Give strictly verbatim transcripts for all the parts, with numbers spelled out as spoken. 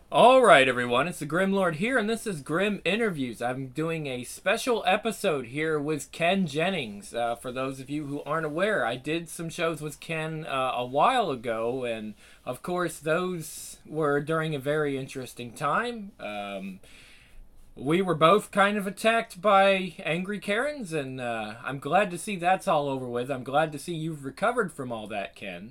All right, everyone, it's the Grim Lord here, and this is Grim Interviews. I'm doing a special episode here with Ken Jennings. Uh, for those of you who aren't aware, I did some shows with Ken uh, a while ago, and of course, those were during a very interesting time. Um, we were both kind of attacked by angry Karens, and uh, I'm glad to see that's all over with. I'm glad to see you've recovered from all that, Ken.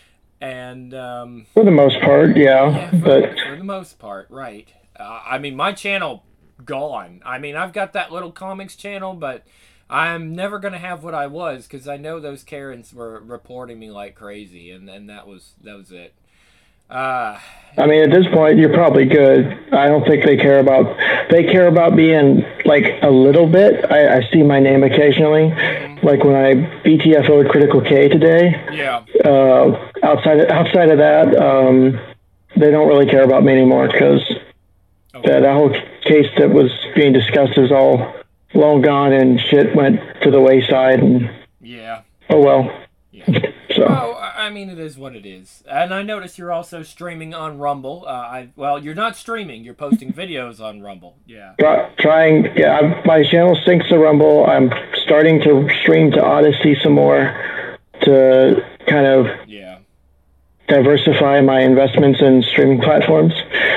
And um, For the most part, yeah. yeah, for But for the most part, right. Uh, I mean, my channel gone. I mean, I've got that little comics channel, but I'm never gonna have what I was because I know those Karens were reporting me like crazy, and and that was that was it. Uh, I mean, at this point, you're probably good. I don't think they care about. They care about being like a little bit. I, I see my name occasionally, mm-hmm. like when I B T F O'd Critical K today. Yeah. Uh, outside of, outside of that, um, they don't really care about me anymore because Okay. that, that whole case that was being discussed is all long gone and shit went to the wayside. And Yeah. oh well. Yeah. So. Oh, I mean, it is what it is. And I notice you're also streaming on Rumble. Uh, I well, you're not streaming. You're posting videos on Rumble. Yeah. Try, trying, yeah, I've, my channel syncs to Rumble. I'm starting to stream to Odyssey some more to kind of Yeah. diversify my investments in streaming platforms.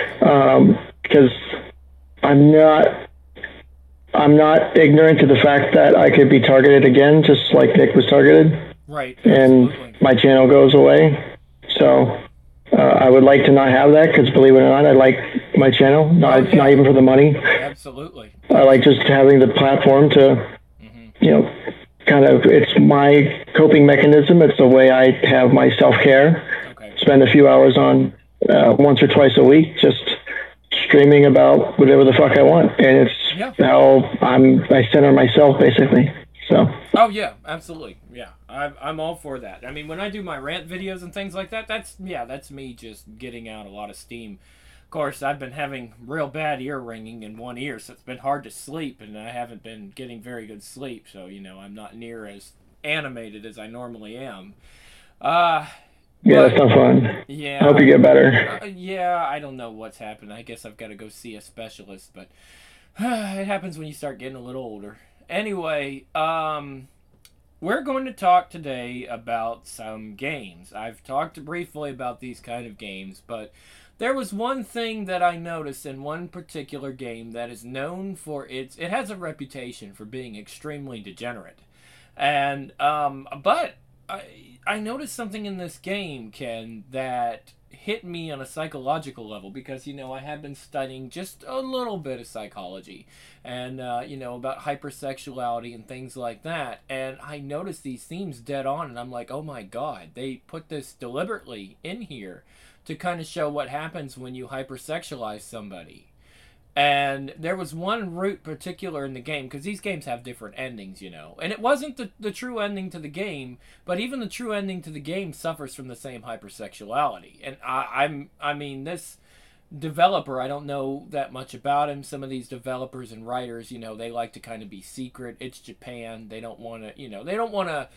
Um, because I'm not, I'm not ignorant to the fact that I could be targeted again, just like Nick was targeted, Right. and Absolutely. my channel goes away. So uh, I would like to not have that because, believe it or not, I like my channel. Not, Oh yeah. not even for the money. Absolutely. I like just having the platform to, Mm-hmm. you know, kind of, it's my coping mechanism. It's the way I have my self care. Okay. Spend a few hours on uh, once or twice a week just streaming about whatever the fuck I want, and it's Yeah. how I'm. I center myself basically. So. Oh yeah, absolutely. Yeah, I'm I'm all for that. I mean, when I do my rant videos and things like that, that's yeah, that's me just getting out a lot of steam. Of course, I've been having real bad ear ringing in one ear, so it's been hard to sleep, and I haven't been getting very good sleep. So you know, I'm not near as animated as I normally am. Uh, Yeah, but that's not fun. I hope yeah, you get better. uh, yeah, I don't know what's happened. I guess I've got to go see a specialist, but it happens when you start getting a little older. Anyway, um, we're going to talk today about some games. I've talked briefly about these kind of games, but there was one thing that I noticed in one particular game that is known for its. It has a reputation for being extremely degenerate, and um, but I I noticed something in this game, Ken, that hit me on a psychological level because you know I have been studying just a little bit of psychology and uh, you know about hypersexuality and things like that, and I noticed these themes dead on, and I'm like, oh my god, they put this deliberately in here to kind of show what happens when you hypersexualize somebody. And there was one route particular in the game because these games have different endings, you know. And it wasn't the, the true ending to the game, but even the true ending to the game suffers from the same hypersexuality. And I, I'm, I mean, this developer, I don't know that much about him. Some of these developers and writers, you know, they like to kind of be secret. It's Japan. They don't want to, you know, they don't want to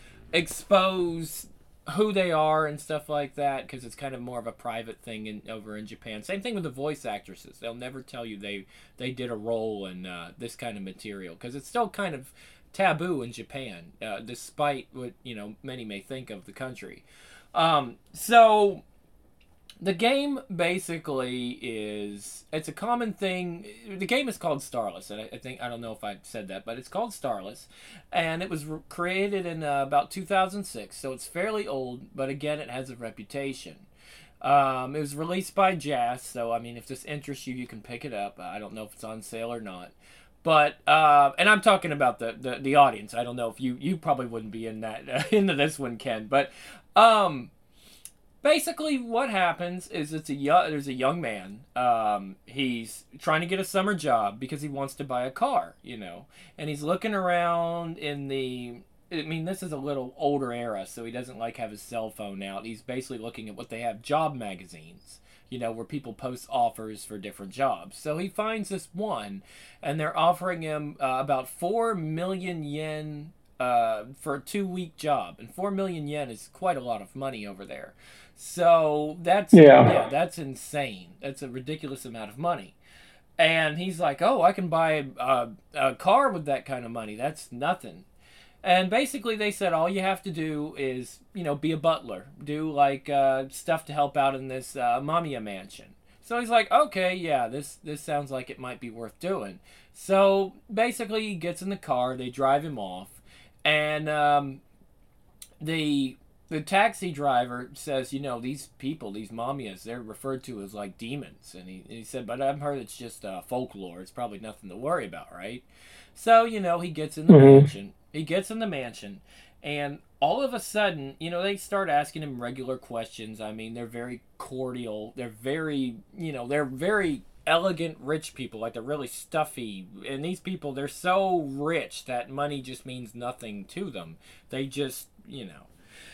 expose who they are and stuff like that because it's kind of more of a private thing in over in Japan. Same thing with the voice actresses; they'll never tell you they they did a role in uh, this kind of material because it's still kind of taboo in Japan, uh, despite what you know many may think of the country. Um, so the game basically is it's a common thing. The game is called Starless, and I, I think I don't know if I said that, but it's called Starless, and it was re- created in uh, about two thousand six, so it's fairly old. But again, it has a reputation. Um, it was released by Jazz, so I mean, if this interests you, you can pick it up. I don't know if it's on sale or not, but uh, and I'm talking about the, the the audience. I don't know if you you probably wouldn't be in that uh, into this one, Ken, but um basically what happens is it's a young, there's a young man, um, he's trying to get a summer job because he wants to buy a car, you know, and he's looking around in the I mean, this is a little older era, so he doesn't like have his cell phone out. He's basically looking at what they have job magazines, you know, where people post offers for different jobs. So he finds this one, and they're offering him uh, about four million yen uh, for a two week job, and four million yen is quite a lot of money over there. So that's Yeah. yeah, that's insane. That's a ridiculous amount of money. And he's like, "Oh, I can buy a, a car with that kind of money. That's nothing." And basically, they said all you have to do is, you know, be a butler, do like uh, stuff to help out in this uh, Mamiya mansion. So he's like, okay, yeah, this this sounds like it might be worth doing. So basically, he gets in the car, they drive him off, and um, the the taxi driver says, you know, these people, these Mamiyas, they're referred to as like demons. And he, he said, but I've heard it's just uh, folklore. It's probably nothing to worry about, right? So, you know, he gets in the Mm-hmm. mansion. He gets in the mansion, and all of a sudden, you know, they start asking him regular questions. I mean, they're very cordial. They're very, you know, they're very elegant, rich people. Like, they're really stuffy. And these people, they're so rich that money just means nothing to them. They just, you know.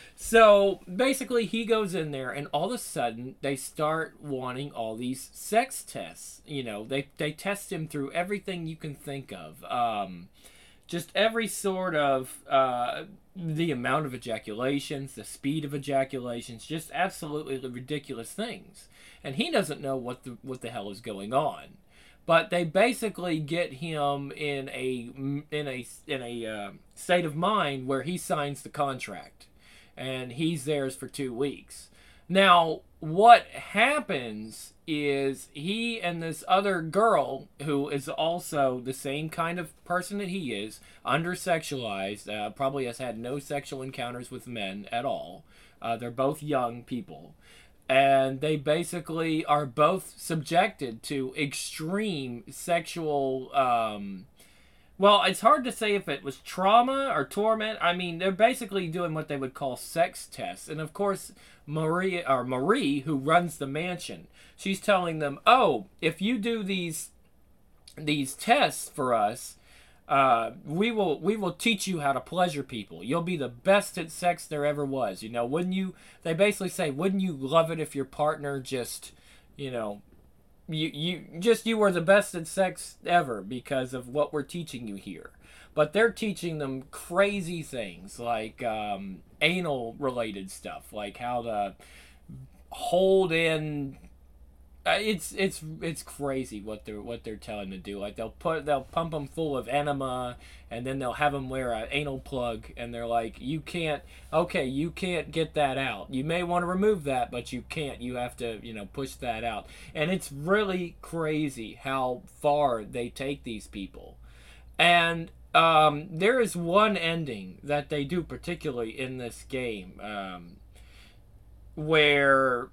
So basically, he goes in there, and all of a sudden, they start wanting all these sex tests. You know, they they test him through everything you can think of. Um, just every sort of uh, the amount of ejaculations, the speed of ejaculations, just absolutely ridiculous things. And he doesn't know what the what the hell is going on. But they basically get him in a in a in a uh, state of mind where he signs the contract, and he's theirs for two weeks. Now, what happens is he and this other girl, who is also the same kind of person that he is, undersexualized, uh, probably has had no sexual encounters with men at all. Uh, they're both young people. And they basically are both subjected to extreme sexual um, well, it's hard to say if it was trauma or torment. I mean, they're basically doing what they would call sex tests. And of course, Marie, or Marie, who runs the mansion, she's telling them, "Oh, if you do these these tests for us, uh, we will we will teach you how to pleasure people. You'll be the best at sex there ever was. You know, wouldn't you?" They basically say, "Wouldn't you love it if your partner just, you know, you you just you were the best at sex ever because of what we're teaching you here." But they're teaching them crazy things like um, anal related stuff, like how to hold in. Uh, it's it's it's crazy what they're what they're telling them to do. Like they'll put they'll pump them full of enema, and then they'll have them wear an anal plug, and they're like, you can't. Okay, you can't get that out. You may want to remove that, but you can't. You have to, you know, push that out. And it's really crazy how far they take these people. And um, there is one ending that they do particularly in this game, um, where.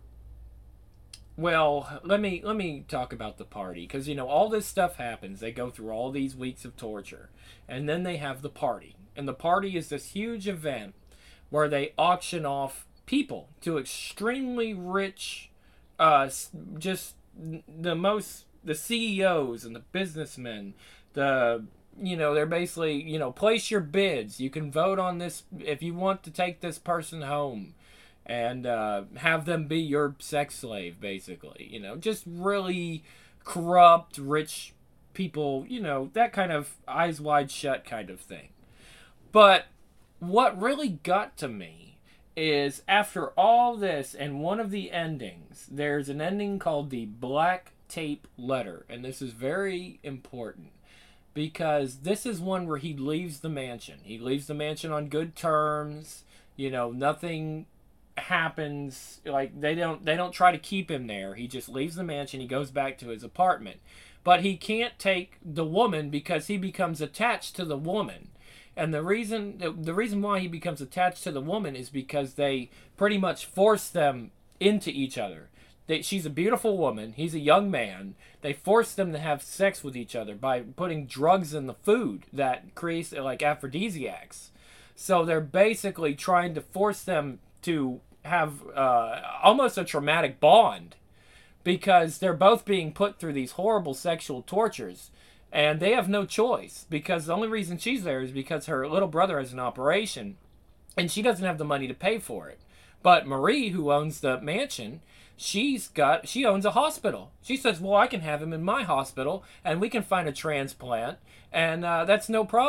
Well, let me let me talk about the party, because you know all this stuff happens. They go through all these weeks of torture, and then they have the party. And the party is this huge event where they auction off people to extremely rich, uh, just the most the C E Os and the businessmen. The you know they're basically you know place your bids. You can vote on this if you want to take this person home. And uh, have them be your sex slave, basically. You know, just really corrupt, rich people, you know, that kind of eyes wide shut kind of thing. But what really got to me is after all this, and one of the endings, there's an ending called the Black Tape Letter. And this is very important, because this is one where he leaves the mansion. He leaves the mansion on good terms, you know, nothing happens. Like they don't they don't try to keep him there. He just leaves the mansion. He goes back to his apartment, but he can't take the woman because he becomes attached to the woman. And the reason the reason why he becomes attached to the woman is because they pretty much force them into each other. They, she's a beautiful woman, he's a young man. They force them to have sex with each other by putting drugs in the food that creates like aphrodisiacs. So they're basically trying to force them to have uh, almost a traumatic bond, because they're both being put through these horrible sexual tortures, and they have no choice, because the only reason she's there is because her little brother has an operation and she doesn't have the money to pay for it. But Marie, who owns the mansion, she's got she owns a hospital. She says, well, I can have him in my hospital and we can find a transplant, and uh, that's no problem.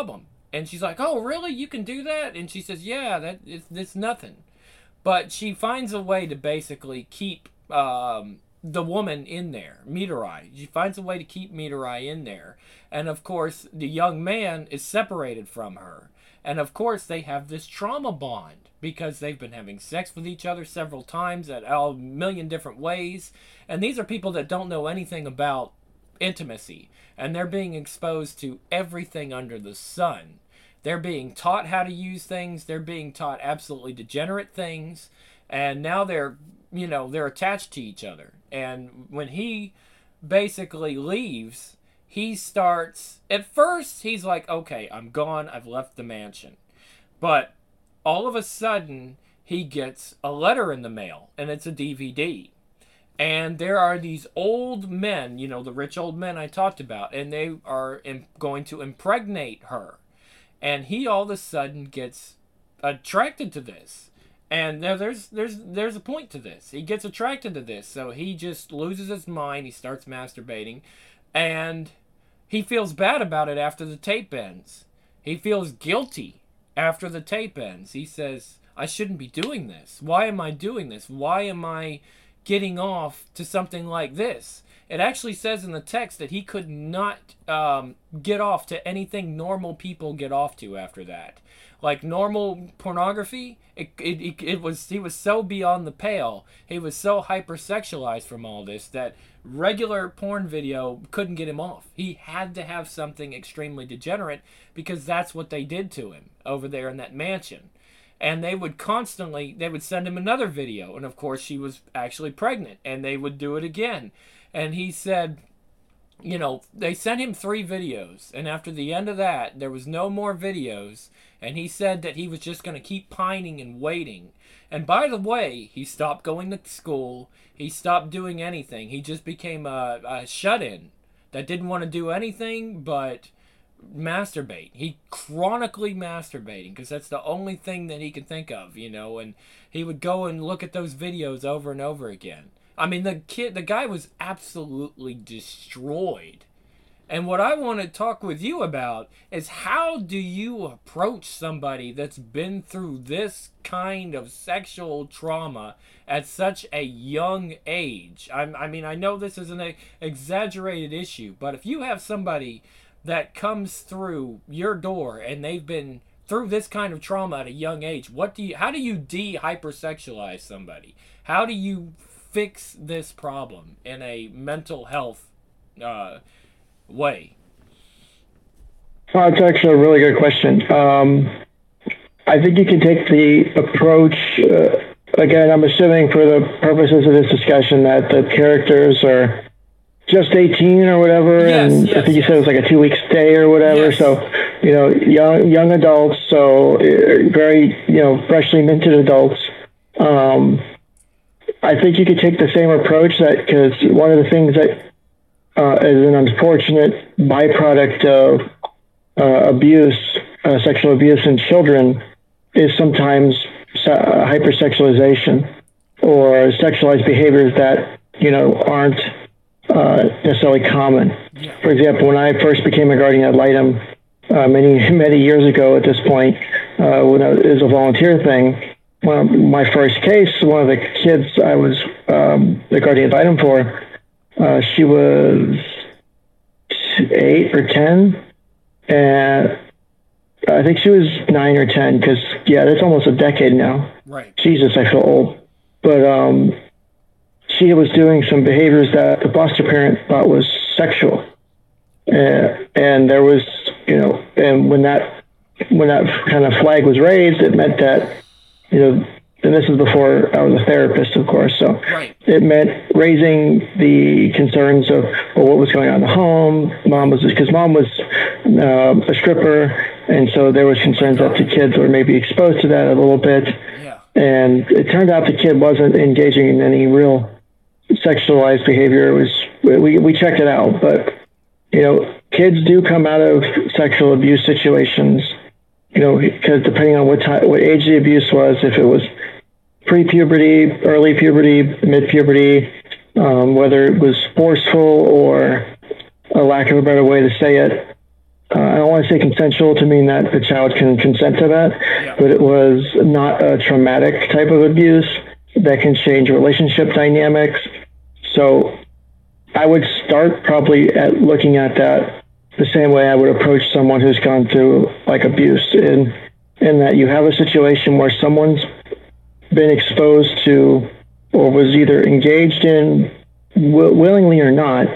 And she's like, oh, really? You can do that? And she says, yeah, that it's, it's nothing. But she finds a way to basically keep um, the woman in there, Mitarai. She finds a way to keep Mitarai in there. And of course, the young man is separated from her. And of course, they have this trauma bond because they've been having sex with each other several times at a million different ways. And these are people that don't know anything about intimacy. And they're being exposed to everything under the sun. They're being taught how to use things. They're being taught absolutely degenerate things. And now they're, you know, they're attached to each other. And when he basically leaves, he starts, at first, he's like, okay, I'm gone. I've left the mansion. But all of a sudden, he gets a letter in the mail, and it's a D V D. And there are these old men, you know, the rich old men I talked about, and they are im- going to impregnate her. And he all of a sudden gets attracted to this. And there, there's there's there's a point to this. He gets attracted to this, so he just loses his mind. He starts masturbating, and he feels bad about it after the tape ends. He feels guilty after the tape ends. He says, I shouldn't be doing this. Why am I doing this? Why am I getting off to something like this? It actually says in the text that he could not um, get off to anything normal people get off to after that. Like normal pornography, it, it, it, it was he was so beyond the pale. He was so hypersexualized from all this that regular porn video couldn't get him off. He had to have something extremely degenerate because that's what they did to him over there in that mansion. And they would constantly, they would send him another video. And of course she was actually pregnant, and they would do it again. And he said, you know, they sent him three videos. And after the end of that, there was no more videos. And he said that he was just going to keep pining and waiting. And by the way, he stopped going to school. He stopped doing anything. He just became a, a shut-in that didn't want to do anything but masturbate. He chronically masturbating because that's the only thing that he could think of, you know. And he would go and look at those videos over and over again. I mean, the kid, the guy was absolutely destroyed. And what I want to talk with you about is how do you approach somebody that's been through this kind of sexual trauma at such a young age? I, I mean, I know this is an exaggerated issue, but if you have somebody that comes through your door and they've been through this kind of trauma at a young age, what do you, how do you de-hypersexualize somebody? How do you fix this problem in a mental health uh, way? Well, it's actually a really good question. Um, I think you can take the approach, uh, again, I'm assuming for the purposes of this discussion that the characters are just eighteen or whatever, yes, and yes, I think you yes. said it was like a two-week stay or whatever, Yes. so, you know, young young adults, so uh, very, you know, freshly minted adults. Um, I think you could take the same approach, that because one of the things that uh, is an unfortunate byproduct of uh, abuse, uh, sexual abuse in children, is sometimes uh, hypersexualization or sexualized behaviors that, you know, aren't uh, necessarily common. Yeah. For example, when I first became a guardian ad litem uh, many, many years ago at this point, uh, when I, it was a volunteer thing, well, my first case, one of the kids I was um, the guardian ad litem for, uh, she was eight or ten, and I think she was nine or ten, because, yeah, that's almost a decade now. Right. Jesus, I feel old. But um, she was doing some behaviors that the foster parent thought was sexual. Uh, and there was, you know, and when that, when that kind of flag was raised, it meant that, you know, and this is before I was a therapist, of course, so Right. it meant raising the concerns of, well, what was going on in the home. Mom was, because mom was uh, a stripper, and so there was concerns that the kids were maybe exposed to that a little bit. Yeah. And it turned out the kid wasn't engaging in any real sexualized behavior. It was, we, we checked it out, but, you know, kids do come out of sexual abuse situations, you know, because depending on what time, what age the abuse was, if it was pre-puberty, early puberty, mid-puberty, um, whether it was forceful or, a lack of a better way to say it, uh, I don't want want to say consensual to mean that the child can consent to that, Yeah. but it was not a traumatic type of abuse that can change relationship dynamics. So I would start probably at looking at that the same way I would approach someone who's gone through like abuse, in in that you have a situation where someone's been exposed to or was either engaged in w- willingly or not,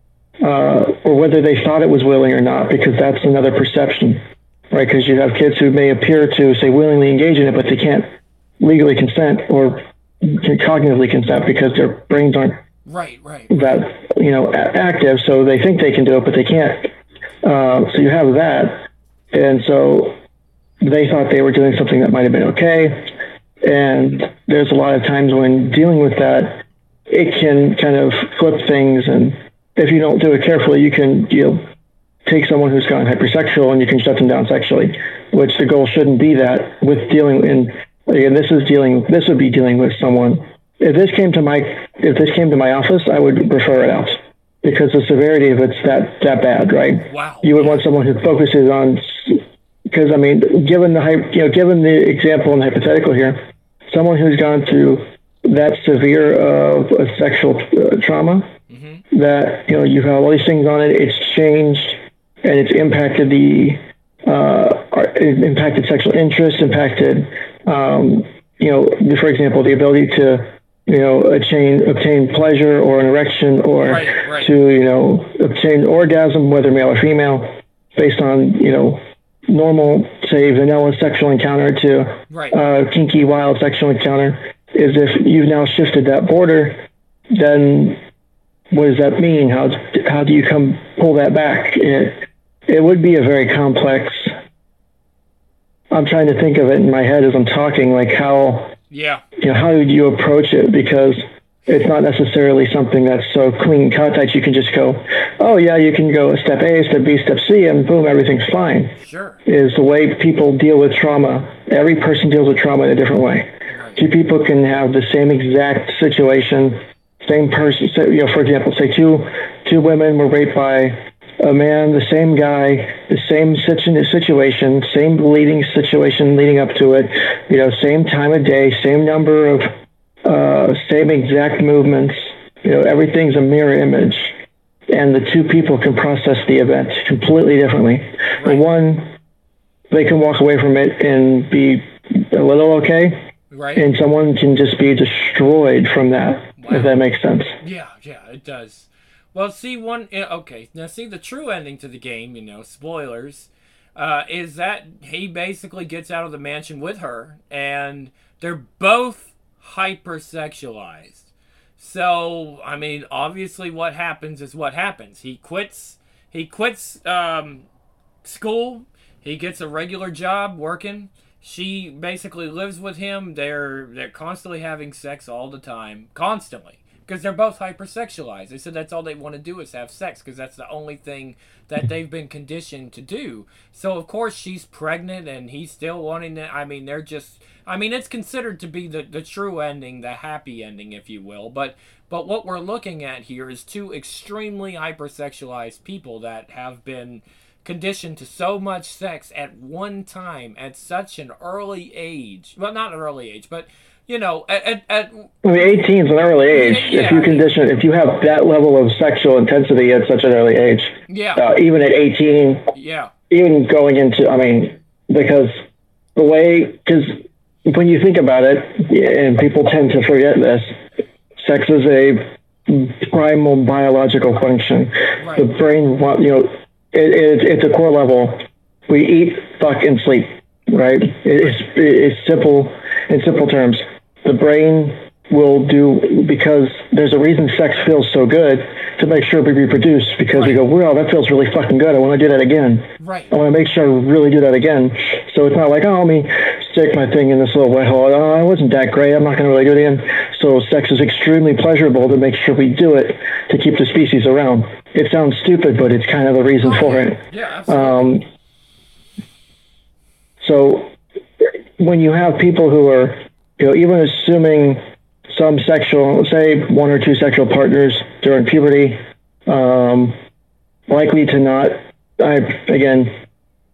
uh, or whether they thought it was willing or not, because that's another perception, right? Because you have kids who may appear to say willingly engage in it, but they can't legally consent or cognitively consent because their brains aren't Right, right. that, you know, a- active, so they think they can do it, but they can't. Uh, so you have that, and so they thought they were doing something that might have been okay. And there's a lot of times when dealing with that, it can kind of flip things, and if you don't do it carefully, you can, you know, take someone who's gone hypersexual and you can shut them down sexually, which the goal shouldn't be that with dealing in, again, this is dealing, this would be dealing with someone. If this came to my, if this came to my office, I would refer it out because the severity of it's that, that bad, right? Wow. You would want someone who focuses on, because I mean, given the, hy- you know, given the example and hypothetical here, someone who's gone through that severe of a sexual uh, trauma, mm-hmm. that, you know, you have all these things on it, it's changed and it's impacted the, uh, it impacted sexual interest, impacted, um, you know, for example, the ability to, you know, attain, obtain pleasure or an erection or right, right. to, you know, obtain orgasm, whether male or female, based on, you know, normal, say, vanilla sexual encounter to right. uh, kinky, wild sexual encounter, is if you've now shifted that border, then what does that mean? How how do you come pull that back? It, it would be a very complex. I'm trying to think of it in my head as I'm talking, like how, yeah, you know, how do you approach it? Because it's not necessarily something that's so clean cut that you can just go, oh yeah, you can go step A, step B, step C, and boom, everything's fine. Sure. Is the way people deal with trauma. Every person deals with trauma in a different way. Right. Two people can have the same exact situation, same person. So, you know, for example, say two two women were raped by a man, the same guy, the same situ- situation, same leading situation leading up to it, you know, same time of day, same number of, uh, same exact movements, you know, everything's a mirror image. And the two people can process the event completely differently. Right. The one, they can walk away from it and be a little okay. Right. And someone can just be destroyed from that, wow. If that makes sense. Yeah, yeah, it does. Well, see, one, okay, now see, the true ending to the game, you know, spoilers, uh, is that he basically gets out of the mansion with her, and they're both hypersexualized. So, I mean, obviously what happens is what happens. He quits, he quits um, school, he gets a regular job working, she basically lives with him, they're, they're constantly having sex all the time, constantly. Because they're both hypersexualized. They said that's all they want to do is have sex because that's the only thing that they've been conditioned to do. So, of course, she's pregnant and he's still wanting it. I mean, they're just... I mean, it's considered to be the, the true ending, the happy ending, if you will. But but what we're looking at here is two extremely hypersexualized people that have been conditioned to so much sex at one time at such an early age. Well, not an early age, but... You know, at, at, at I mean, eighteen is an early age. Yeah, if you condition, if you have that level of sexual intensity at such an early age, yeah, uh, even at eighteen, yeah, even going into, I mean, because the way, because when you think about it, and people tend to forget this, sex is a primal biological function. Right. The brain, you know, it, it, it's a core level. We eat, fuck, and sleep. Right? It's it's simple in simple terms. The brain will do, because there's a reason sex feels so good, to make sure we reproduce, because right. we go, wow, that feels really fucking good. I want to do that again. Right. I want to make sure I really do that again. So it's not like, oh, let me stick my thing in this little wet hole. Oh, I wasn't that great. I'm not going to really do it again. So sex is extremely pleasurable to make sure we do it to keep the species around. It sounds stupid, but it's kind of the reason oh, for yeah. it. Yeah, absolutely. Um, so when you have people who are, you know, even assuming some sexual, say one or two sexual partners during puberty, um, likely to not, I, again,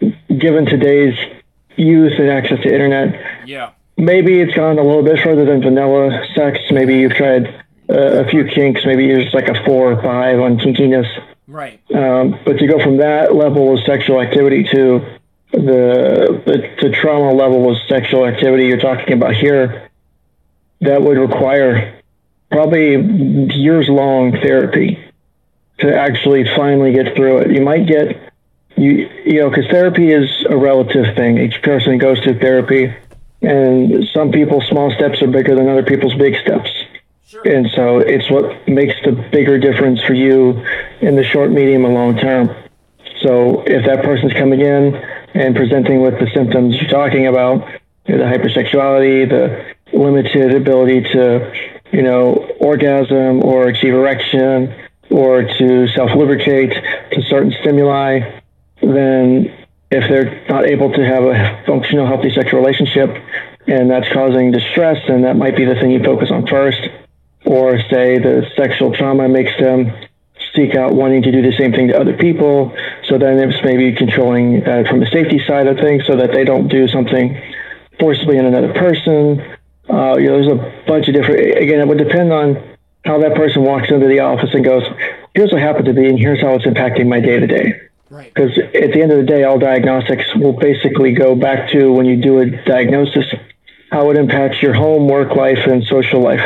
given today's youth and access to internet, Yeah. maybe it's gone a little bit further than vanilla sex. Maybe you've tried uh, a few kinks. Maybe you're just like a four or five on kinkiness. Right. Um, but to go from that level of sexual activity to the, the the trauma level of sexual activity you're talking about here, that would require probably years long therapy to actually finally get through it. You might get you you know because therapy is a relative thing. Each person goes through therapy, and some people's small steps are bigger than other people's big steps. Sure. And so it's what makes the bigger difference for you in the short, medium, and long term. So if that person's coming in and presenting with the symptoms you're talking about, you know, the hypersexuality, the limited ability to, you know, orgasm or achieve erection or to self-lubricate to certain stimuli, then if they're not able to have a functional, healthy sexual relationship and that's causing distress, then that might be the thing you focus on first. Or say the sexual trauma makes them seek out wanting to do the same thing to other people. So then it's maybe controlling uh, from the safety side of things so that they don't do something forcibly in another person. Uh, you know, there's a bunch of different, again, it would depend on how that person walks into the office and goes, here's what happened to me and here's how it's impacting my day to day. Right. Because at the end of the day, all diagnostics will basically go back to when you do a diagnosis, how it impacts your home, work life, and social life.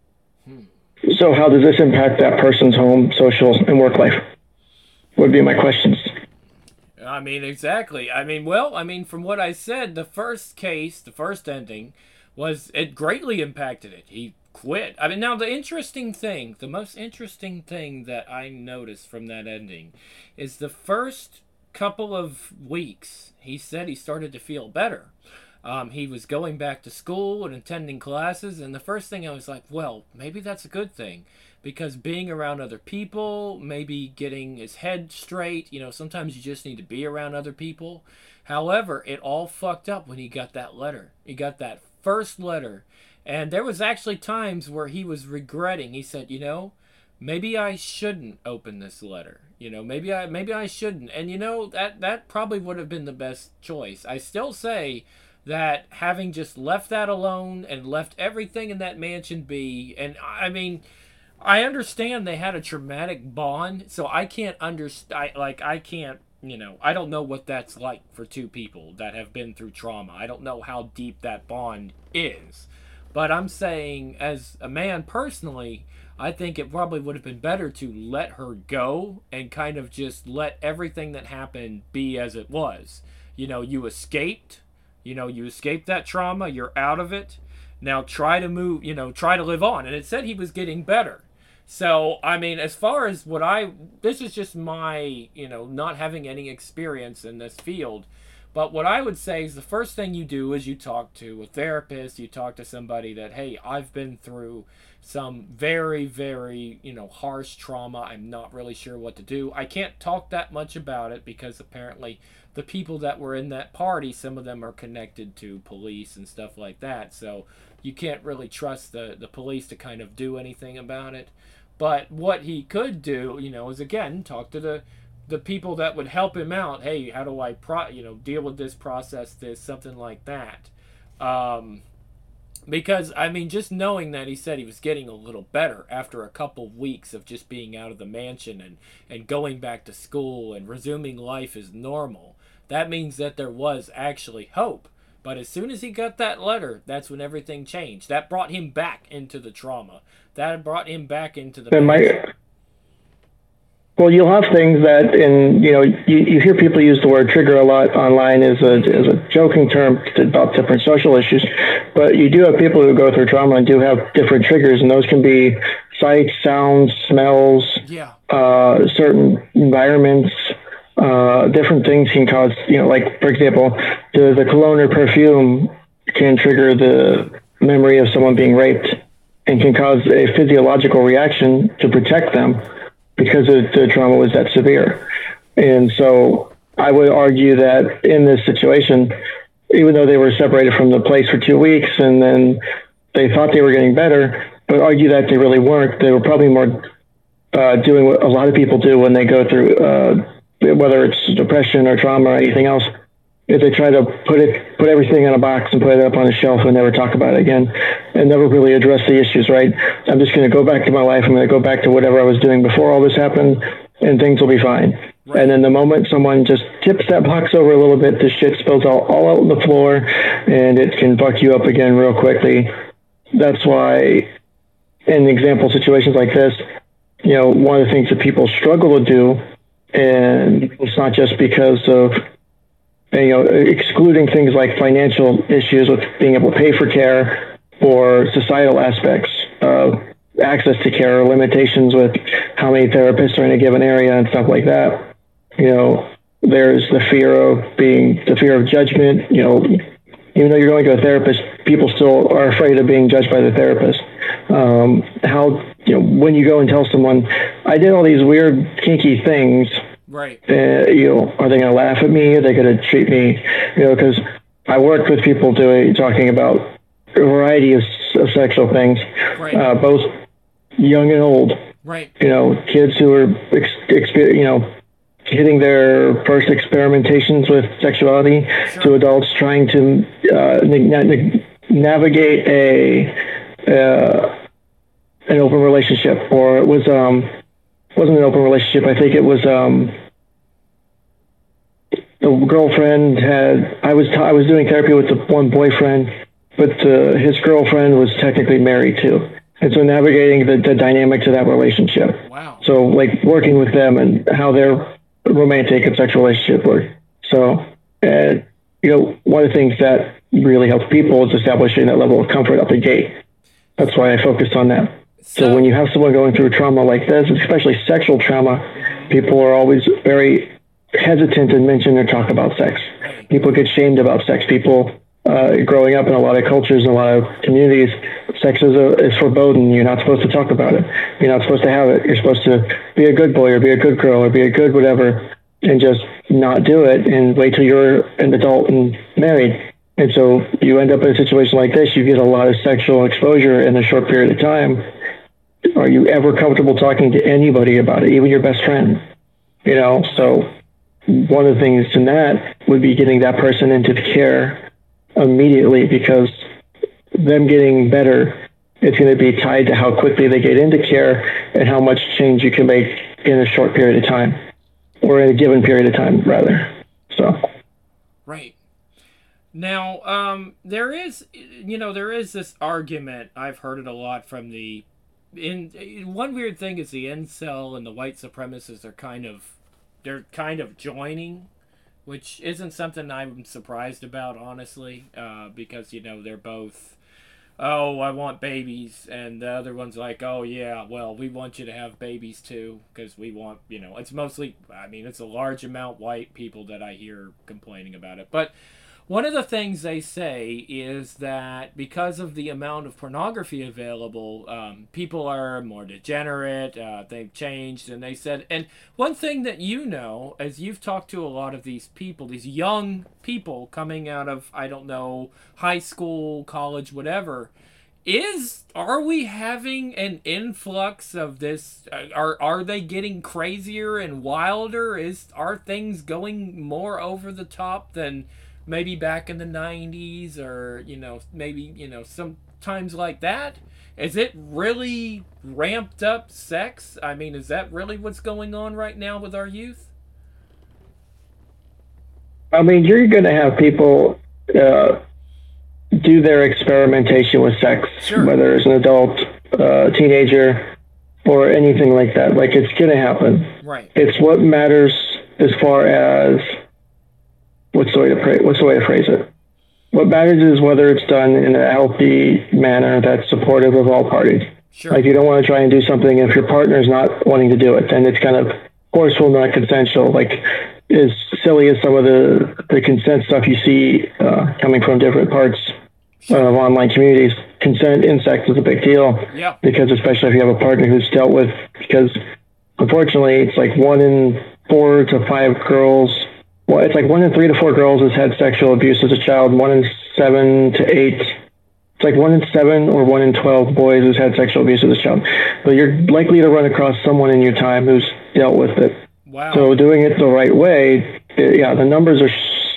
So how does this impact that person's home, social, and work life? Would be my questions. I mean, exactly. I mean, well, I mean, from what I said, the first case, the first ending, was it greatly impacted it. He quit. I mean, now the interesting thing, the most interesting thing that I noticed from that ending is the first couple of weeks, he said he started to feel better. Um, he was going back to school and attending classes, and the first thing I was like, well, maybe that's a good thing, because being around other people, maybe getting his head straight, you know, sometimes you just need to be around other people. However, it all fucked up when he got that letter. He got that first letter, and there was actually times where he was regretting. He said, you know, maybe I shouldn't open this letter. You know, maybe I maybe I shouldn't. And, you know, that, that probably would have been the best choice. I still say that having just left that alone and left everything in that mansion be, and I mean, I understand they had a traumatic bond, so I can't understand, like, I can't, you know, I don't know what that's like for two people that have been through trauma. I don't know how deep that bond is. But I'm saying, as a man personally, I think it probably would have been better to let her go and kind of just let everything that happened be as it was. You know, you escaped. You know, you escaped that trauma, you're out of it. Now try to move, you know, try to live on. And it said he was getting better. So, I mean, as far as what I, this is just my, you know, not having any experience in this field. But what I would say is the first thing you do is you talk to a therapist, you talk to somebody that, hey, I've been through some very, very, you know, harsh trauma. I'm not really sure what to do. I can't talk that much about it because apparently the people that were in that party, some of them are connected to police and stuff like that. So you can't really trust the, the police to kind of do anything about it. But what he could do, you know, is again, talk to the the people that would help him out. Hey, how do I, pro- you know, deal with this, process this, something like that. Um, because, I mean, just knowing that he said he was getting a little better after a couple weeks of just being out of the mansion and, and going back to school and resuming life as normal, that means that there was actually hope. But as soon as he got that letter, that's when everything changed. That brought him back into the trauma. That brought him back into the mansion. Well, you'll have things that, in you know, you, you hear people use the word trigger a lot online as a as a joking term about different social issues, but you do have people who go through trauma and do have different triggers, and those can be sights, sounds, smells, yeah, uh, certain environments, uh, different things can cause, you know, like for example, the the cologne or perfume can trigger the memory of someone being raped and can cause a physiological reaction to protect them, because the, the trauma was that severe. And so I would argue that in this situation, even though they were separated from the place for two weeks and then they thought they were getting better, I would argue that they really weren't. They were probably more uh, doing what a lot of people do when they go through, uh, whether it's depression or trauma or anything else. is they try to put it, put everything in a box and put it up on a shelf and never talk about it again, and never really address the issues. Right? I'm just going to go back to my life. I'm going to go back to whatever I was doing before all this happened, and things will be fine. Right. And then the moment someone just tips that box over a little bit, the shit spills all, all out on the floor, and it can fuck you up again real quickly. That's why, in example situations like this, you know, one of the things that people struggle to do, and it's not just because of, you know, excluding things like financial issues with being able to pay for care, or societal aspects of access to care, or limitations with how many therapists are in a given area and stuff like that. You know, there's the fear of being, the fear of judgment. You know, even though you're going to a therapist, people still are afraid of being judged by the therapist. Um, how, you know, when you go and tell someone, I did all these weird, kinky things, right? Uh, you know, are they going to laugh at me? Are they going to treat me? You know, because I worked with people doing, talking about a variety of, of sexual things, right. uh, both young and old. Right. You know, kids who are, ex- exper- you know, hitting their first experimentations with sexuality, sure. to adults trying to uh, na- na- navigate a uh, an open relationship, or it was um wasn't an open relationship. I think it was um the girlfriend had. I was t- I was doing therapy with the one boyfriend, but uh, his girlfriend was technically married too, and so navigating the, the dynamics of that relationship. Wow. So like working with them and how their romantic and sexual relationship work. So, uh, you know, one of the things that really helps people is establishing that level of comfort at the gate. That's why I focused on that. So, so when you have someone going through trauma like this, especially sexual trauma, people are always very hesitant to mention or talk about sex. People get shamed about sex. People, uh, growing up in a lot of cultures and a lot of communities, sex is, a, is forbidden. You're not supposed to talk about it. You're not supposed to have it. You're supposed to be a good boy or be a good girl or be a good whatever, and just not do it and wait till you're an adult and married. And so you end up in a situation like this. You get a lot of sexual exposure in a short period of time. Are you ever comfortable talking to anybody about it, even your best friend? You know, so one of the things in that would be getting that person into the care immediately, because them getting better, it's going to be tied to how quickly they get into care and how much change you can make in a short period of time, or in a given period of time, rather. So, right. Now, um, there is, you know, there is this argument. I've heard it a lot from the, in one weird thing is the incel and the white supremacists are kind of, they're kind of joining, which isn't something I'm surprised about, honestly, uh, because, you know, they're both, oh, I want babies, and the other one's like, oh, yeah, well, we want you to have babies, too, because we want, you know, it's mostly, I mean, it's a large amount white people that I hear complaining about it, but one of the things they say is that because of the amount of pornography available, um, people are more degenerate, uh, they've changed, and they said, and one thing that you know, as you've talked to a lot of these people, these young people coming out of, I don't know, high school, college, whatever, is, are we having an influx of this, are are they getting crazier and wilder? Is, are things going more over the top than maybe back in the nineties, or, you know, maybe, you know, some times like that? Is it really ramped up sex? I mean, is that really what's going on right now with our youth? I mean, you're going to have people uh, do their experimentation with sex, sure. whether it's an adult, uh, teenager, or anything like that. Like, it's going to happen. Right. It's what matters as far as, What's the way to phrase, what's the way to phrase it? What matters is whether it's done in a healthy manner that's supportive of all parties. Sure. Like, you don't want to try and do something if your partner's not wanting to do it, then it's kind of forceful, not consensual. Like, as silly as some of the, the consent stuff you see uh, coming from different parts sure. of online communities, consent in sex is a big deal. Yeah. Because especially if you have a partner who's dealt with, because unfortunately it's like one in four to five girls. Well, it's like one in three to four girls has had sexual abuse as a child. One in seven to eight. It's like one in seven or one in twelve boys who's had sexual abuse as a child. But you're likely to run across someone in your time who's dealt with it. Wow. So doing it the right way, it, yeah, the numbers are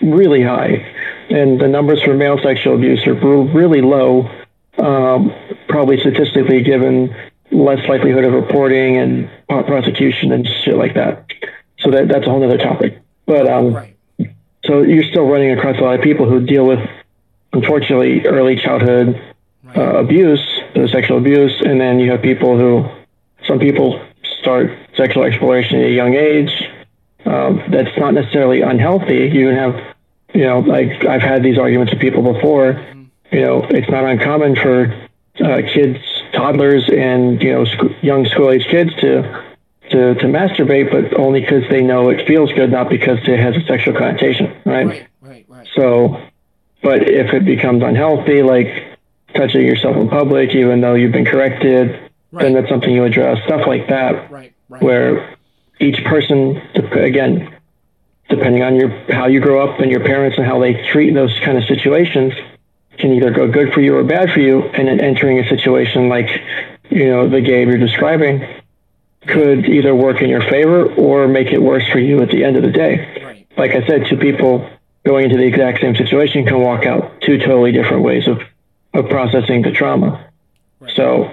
really high, and the numbers for male sexual abuse are really low. Um, probably statistically given less likelihood of reporting and prosecution and shit like that. So that that's a whole other topic. But um, right. So you're still running across a lot of people who deal with, unfortunately, early childhood right. uh, abuse, uh, sexual abuse, and then you have people who, some people start sexual exploration at a young age. Um, that's not necessarily unhealthy. You can have, you know, like I've had these arguments with people before. Mm-hmm. You know, it's not uncommon for uh, kids, toddlers, and you know, sc- young school-age kids to to to masturbate, but only because they know it feels good, not because it has a sexual connotation, right? Right, right, right. So, but if it becomes unhealthy, like touching yourself in public, even though you've been corrected, right. then that's something you address. Stuff like that, right, right. Where each person, again, depending on your how you grow up and your parents and how they treat those kind of situations, can either go good for you or bad for you. And then entering a situation like, you know, the game you're describing could either work in your favor or make it worse for you at the end of the day. Right. Like I said, two people going into the exact same situation can walk out two totally different ways of, of processing the trauma. Right. So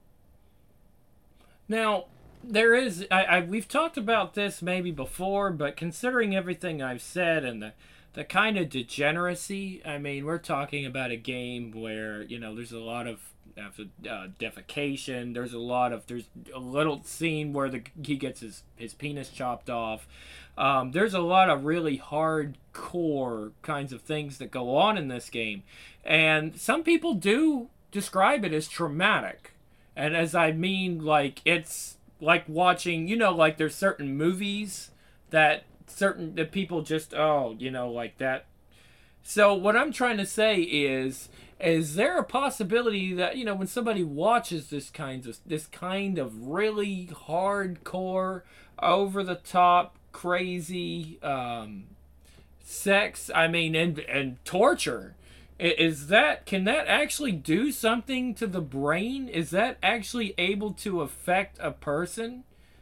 now there is, I, I we've talked about this maybe before, but considering everything I've said and the the kind of degeneracy, I mean, we're talking about a game where, you know, there's a lot of after uh, defecation, there's a lot of there's a little scene where the he gets his his penis chopped off. Um, there's a lot of really hardcore kinds of things that go on in this game, and some people do describe it as traumatic. And as I mean, like it's like watching, you know, like there's certain movies that certain that people just oh, you know, like that. So what I'm trying to say is. Is there a possibility that, you know, when somebody watches this kinds of this kind of really hardcore, over the top, crazy um, sex, I mean, and and torture, is that can that actually do something to the brain? Is that actually able to affect a person?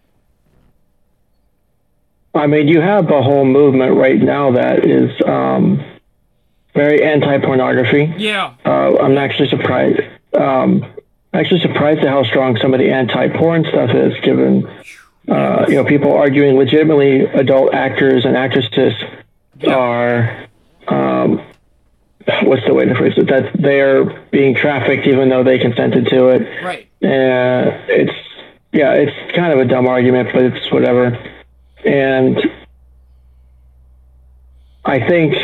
I mean, you have a whole movement right now that is. Um... very anti-pornography. Yeah. Uh, I'm actually surprised. Um, actually surprised at how strong some of the anti-porn stuff is, given uh, you know people arguing legitimately adult actors and actresses yeah. are um, what's the way to phrase it? That they're being trafficked even though they consented to it. Right. Uh, it's yeah, it's kind of a dumb argument, but it's whatever. And I think.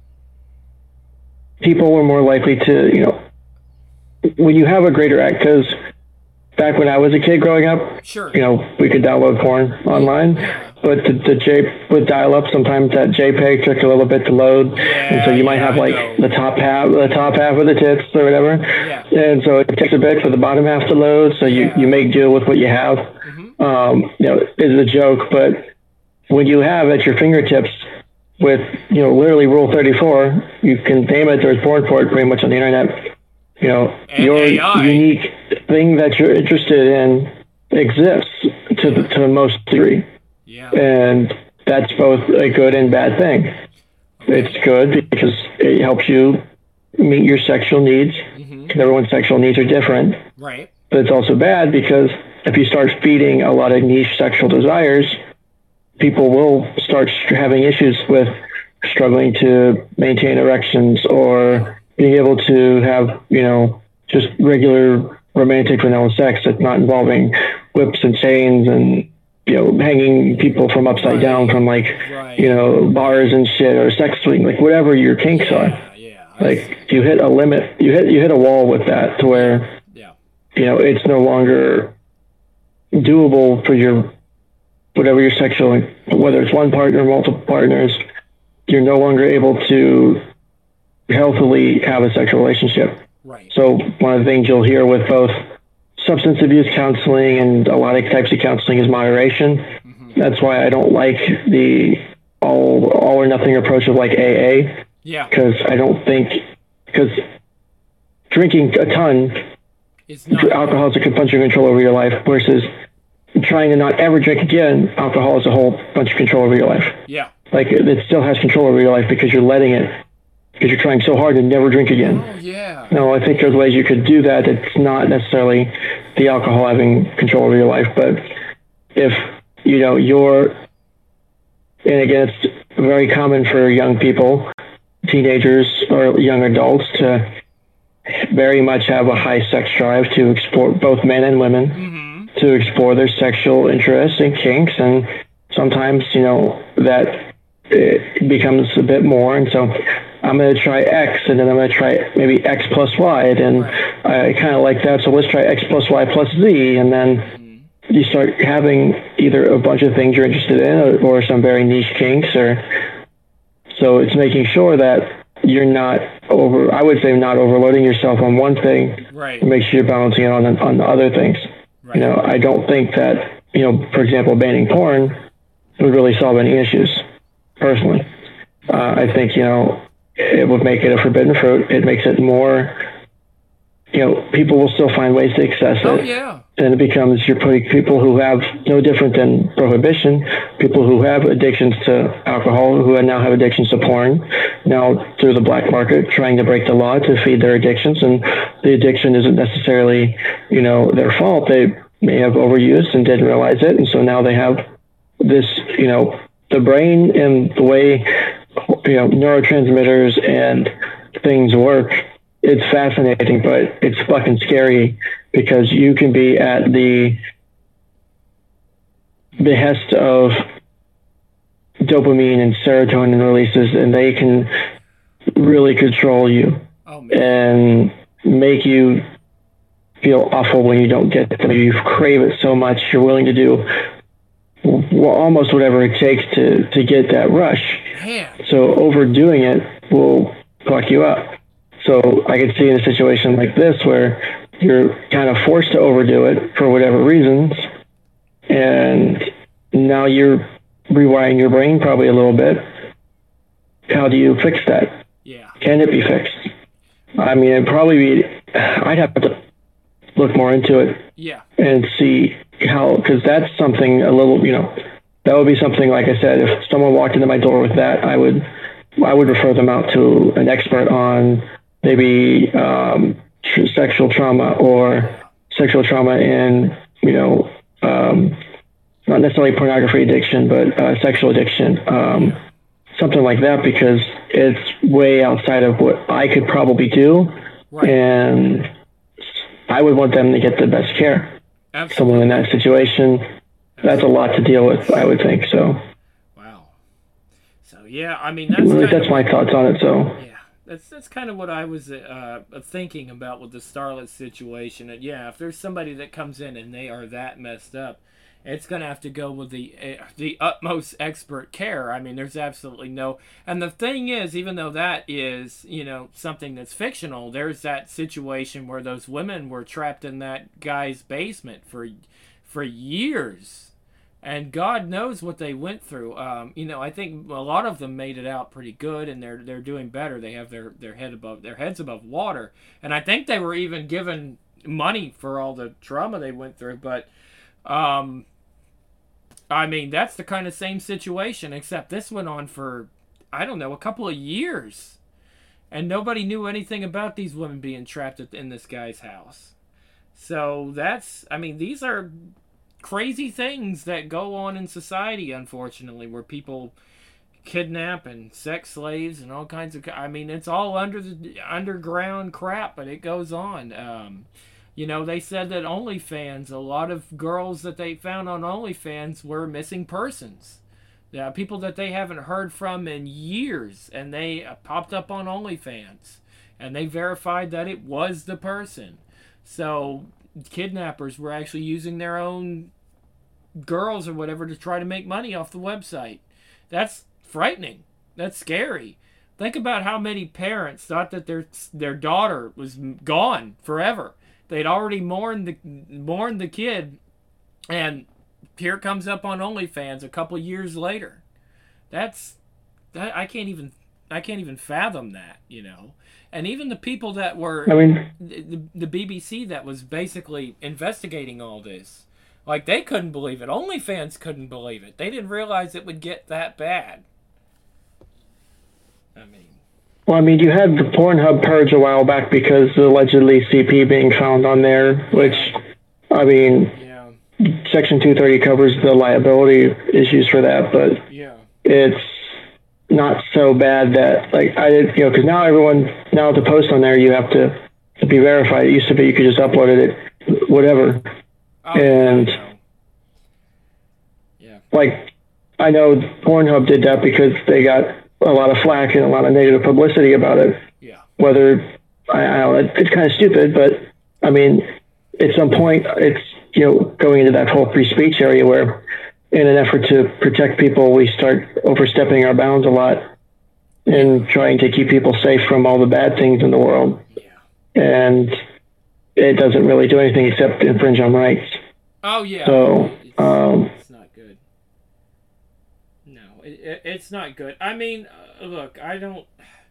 People were more likely to, you know, when you have a greater act, because back when I was a kid growing up, sure. you know, we could download porn online, yeah. but the, the J with dial-up, sometimes that JPEG took a little bit to load, yeah, and so you might yeah, have like the top half, the top half of the tits or whatever, yeah. and so it takes a bit for the bottom half to load, so you, yeah. you make do with what you have. Mm-hmm. Um, you know, it's a joke, but when you have at your fingertips. With, you know, literally Rule thirty-four, you can name it, there's porn for it pretty much on the internet. You know, and your A I. Unique thing that you're interested in exists to the, to the most degree. Yeah. And that's both a good and bad thing. Okay. It's good because it helps you meet your sexual needs. Mm-hmm. Everyone's sexual needs are different. Right. But it's also bad because if you start feeding a lot of niche sexual desires, people will start having issues with struggling to maintain erections or being able to have, you know, just regular romantic vanilla sex that's not involving whips and chains and, you know, hanging people from upside right. down from like, right. you know, bars and shit or sex swing, like whatever your kinks yeah, are. Yeah. Like you hit a limit, you hit, you hit a wall with that to where, yeah. you know, it's no longer doable for your whatever your sexual, whether it's one partner or multiple partners, you're no longer able to healthily have a sexual relationship. Right. So one of the things you'll hear with both substance abuse counseling and a lot of types of counseling is moderation. Mm-hmm. That's why I don't like the all all or nothing approach of like A A. Yeah. Because I don't think, because drinking a ton, it's not alcohol is a bunch of control over your life versus trying to not ever drink again, alcohol is a whole bunch of control over your life. Yeah. Like it still has control over your life because you're letting it, because you're trying so hard to never drink again. Oh, yeah. No, I think there's ways you could do that. It's not necessarily the alcohol having control over your life, but if, you know, you're, and again, it's very common for young people, teenagers or young adults to very much have a high sex drive to explore, both men and women, mm-hmm. to explore their sexual interests and kinks. And sometimes, you know, that it becomes a bit more. And so I'm going to try X, and then I'm going to try maybe X plus Y. And right. I kind of like that. So let's try X plus Y plus Z. And then mm-hmm. you start having either a bunch of things you're interested in or, or some very niche kinks. Or so it's making sure that you're not over, I would say not overloading yourself on one thing. Right. Make sure you're balancing it on, on other things. Right. You know, I don't think that, you know, for example, banning porn would really solve any issues, personally. Uh, I think, you know, it would make it a forbidden fruit. It makes it more, you know, people will still find ways to access it. Oh, yeah. And it becomes, you're putting people who have no different than prohibition, people who have addictions to alcohol, who now have addictions to porn, now through the black market, trying to break the law to feed their addictions. And the addiction isn't necessarily, you know, their fault. They may have overused and didn't realize it. And so now they have this, you know, the brain and the way, you know, neurotransmitters and things work. It's fascinating, but it's fucking scary because you can be at the behest of dopamine and serotonin releases, and they can really control you oh, man. and make you feel awful when you don't get them. You crave it so much, you're willing to do well, almost whatever it takes to, to get that rush. Man. So overdoing it will fuck you up. So I could see in a situation like this where you're kind of forced to overdo it for whatever reasons, and now you're rewiring your brain probably a little bit. How do you fix that? Yeah. Can it be fixed? I mean, it'd probably be, I'd have to look more into it. Yeah. And see how, because that's something a little, you know, that would be something, like I said, if someone walked into my door with that, I would, I would refer them out to an expert on maybe um, tr- sexual trauma or sexual trauma in, you know, um, not necessarily pornography addiction, but uh, sexual addiction, um, something like that, because it's way outside of what I could probably do. Right. And I would want them to get the best care. Absolutely. Someone in that situation, that's a lot to deal with, I would think. So. Wow. So, yeah, I mean, that's that's of, my thoughts on it. So. Yeah. That's that's kind of what I was uh, thinking about with the Starlet situation. And yeah, if there's somebody that comes in and they are that messed up, it's going to have to go with the uh, the utmost expert care. I mean, there's absolutely no... And the thing is, even though that is, you know, something that's fictional, there's that situation where those women were trapped in that guy's basement for for years. And God knows what they went through. Um, you know, I think a lot of them made it out pretty good, and they're they're doing better. They have their, their head above their heads above water, and I think they were even given money for all the trauma they went through. But, um, I mean, that's the kind of same situation, except this went on for, I don't know, a couple of years, and nobody knew anything about these women being trapped in this guy's house. So that's, I mean, these are crazy things that go on in society, unfortunately, where people kidnap and sex slaves and all kinds of, I mean, it's all under the underground crap, but it goes on. Um, you know, they said that OnlyFans, a lot of girls that they found on OnlyFans were missing persons. Yeah, people that they haven't heard from in years, and they uh, popped up on OnlyFans, and they verified that it was the person. So kidnappers were actually using their own girls or whatever to try to make money off the website. That's frightening. That's scary. Think about how many parents thought that their their daughter was gone forever. They'd already mourned the mourned the kid, and here it comes up on OnlyFans a couple years later. That's that I can't even I can't even fathom that, you know. And even the people that were, I mean, the, the B B C that was basically investigating all this, like, they couldn't believe it. OnlyFans couldn't believe it. They didn't realize it would get that bad. I mean, well, I mean, you had the Pornhub purge a while back because allegedly C P being found on there, which, I mean, yeah, Section two thirty covers the liability issues for that, but yeah, it's not so bad that, like, I did, you know, because now everyone, now to post on there, you have to, to be verified. It used to be you could just upload it, whatever. oh, and, yeah, yeah, like, I know Pornhub did that because they got a lot of flack and a lot of negative publicity about it. yeah, Whether, I, I don't know, it's kind of stupid, but, I mean, at some point, it's, you know, going into that whole free speech area where, in an effort to protect people, we start overstepping our bounds a lot and trying to keep people safe from all the bad things in the world. yeah. And it doesn't really do anything except infringe on rights. Oh yeah. So, it's, um, it's not good. No, it, it, it's not good. I mean, uh, look, I don't,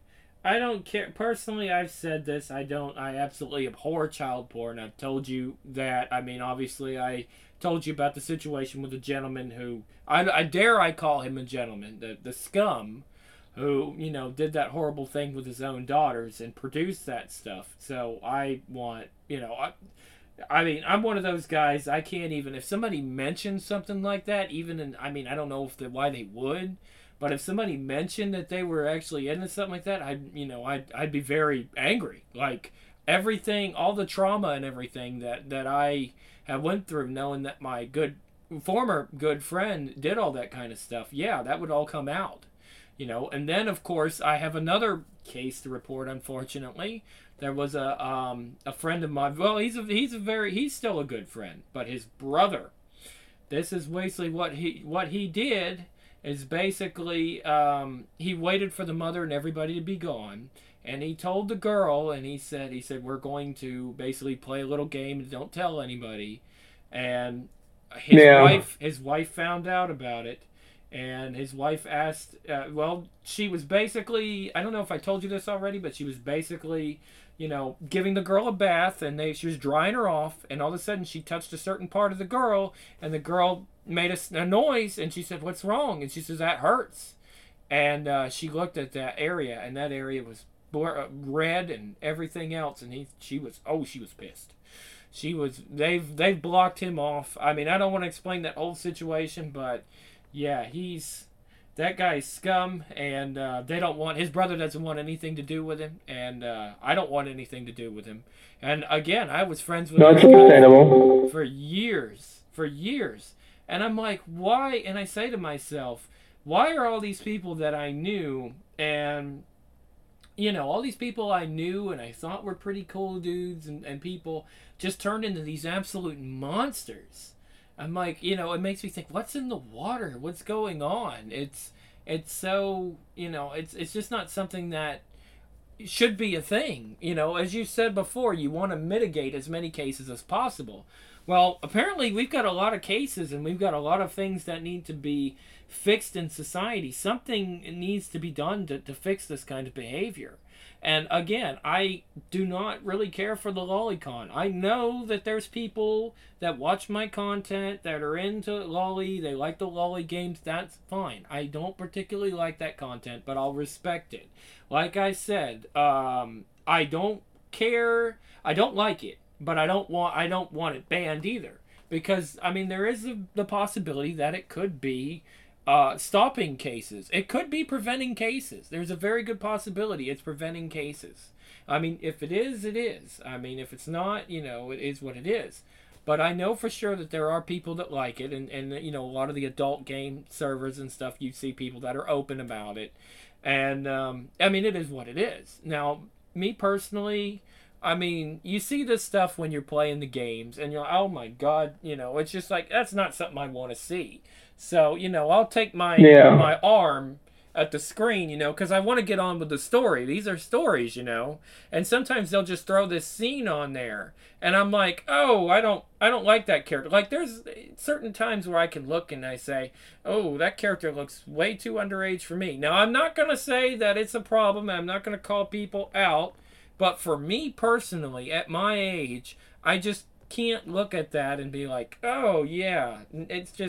I don't care. Personally, I've said this. I don't. I absolutely abhor child porn. I've told you that. I mean, obviously, I told you about the situation with the gentleman who I, I dare I call him a gentleman, the the scum, who you know did that horrible thing with his own daughters and produced that stuff. So I want you know I. I mean, I'm one of those guys. I can't even if somebody mentions something like that. Even in, I mean, I don't know if the, why they would, but if somebody mentioned that they were actually into something like that, I'd you know I'd I'd be very angry. Like everything, all the trauma and everything that that I have went through, knowing that my good former good friend did all that kind of stuff. Yeah, that would all come out, you know. And then of course I have another case to report. Unfortunately, there was a um, a friend of mine. Well, he's a he's a very he's still a good friend, but his brother. This is basically what he what he did is basically um, he waited for the mother and everybody to be gone, and he told the girl, and he said he said we're going to basically play a little game and don't tell anybody, and his Yeah. wife his wife found out about it. And his wife asked, uh, well, she was basically, I don't know if I told you this already, but she was basically, you know, giving the girl a bath, and they she was drying her off, and all of a sudden she touched a certain part of the girl, and the girl made a, a noise, and she said, what's wrong? And she says, that hurts. And uh, she looked at that area, and that area was red and everything else, and he she was, oh, she was pissed. She was, they've, they've blocked him off. I mean, I don't want to explain that whole situation, but yeah, he's that guy's scum, and uh, they don't want his brother doesn't want anything to do with him, and uh, I don't want anything to do with him. And again, I was friends with No, him it's understandable. for years, for years, and I'm like, why? And I say to myself, why are all these people that I knew, and you know, all these people I knew and I thought were pretty cool dudes and, and people just turned into these absolute monsters? I'm like, you know, it makes me think, what's in the water? What's going on? It's, it's so, you know, it's it's just not something that should be a thing. You know, as you said before, you want to mitigate as many cases as possible. Well, apparently we've got a lot of cases and we've got a lot of things that need to be fixed in society. Something needs to be done to, to fix this kind of behavior. And again, I do not really care for the lolicon. I know that there's people that watch my content that are into lolly. They like the lolly games. That's fine. I don't particularly like that content, but I'll respect it. Like I said, um, I don't care. I don't like it, but I don't want. I don't want it banned either, because I mean there is a, the possibility that it could be Uh, stopping cases. It could be preventing cases. There's a very good possibility it's preventing cases. I mean, if it is, it is. I mean, if it's not, you know, it is what it is. But I know for sure that there are people that like it, and, and you know, a lot of the adult game servers and stuff, you see people that are open about it. And, um, I mean, it is what it is. Now, me personally, I mean, you see this stuff when you're playing the games, and you're like, oh my god, you know, it's just like, that's not something I want to see. So, you know, I'll take my Yeah. my arm at the screen, you know, because I want to get on with the story. These are stories, you know, and sometimes they'll just throw this scene on there, and I'm like, oh, I don't, I don't like that character. Like, there's certain times where I can look and I say, oh, that character looks way too underage for me. Now, I'm not gonna say that it's a problem. I'm not gonna call people out, but for me personally, at my age, I just can't look at that and be like, oh yeah, it's just.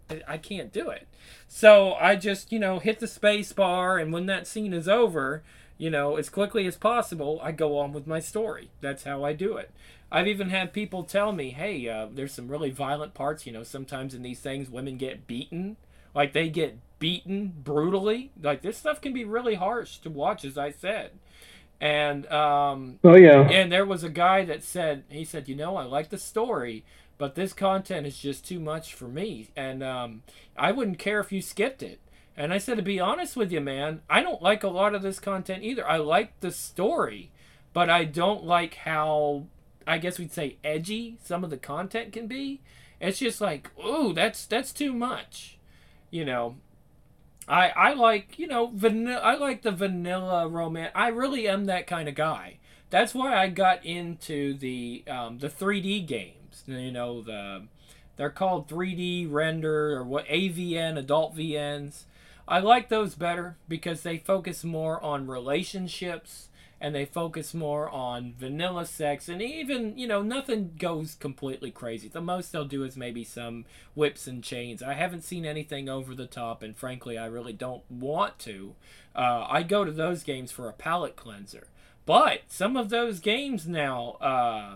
I can't do it. So I just, you know, hit the space bar, and when that scene is over, you know, as quickly as possible, I go on with my story. That's how I do it. I've even had people tell me, hey, uh, there's some really violent parts. You know, sometimes in these things, women get beaten. Like, they get beaten brutally. Like, this stuff can be really harsh to watch, as I said. And, um, Oh, yeah. and there was a guy that said, he said, you know, I like the story, but this content is just too much for me. And um, I wouldn't care if you skipped it. And I said, to be honest with you, man, I don't like a lot of this content either. I like the story, but I don't like how, I guess we'd say, edgy some of the content can be. It's just like, ooh, that's that's too much. You know, I I like, you know, vanilla, I like the vanilla romance. I really am that kind of guy. That's why I got into the um, the three D games. You know, the they're called three D render or what A V N, adult V Ns. I like those better because they focus more on relationships and they focus more on vanilla sex, and even, you know, nothing goes completely crazy. The most they'll do is maybe some whips and chains. I haven't seen anything over the top, and frankly, I really don't want to. Uh, I go to those games for a palate cleanser. But some of those games now, uh,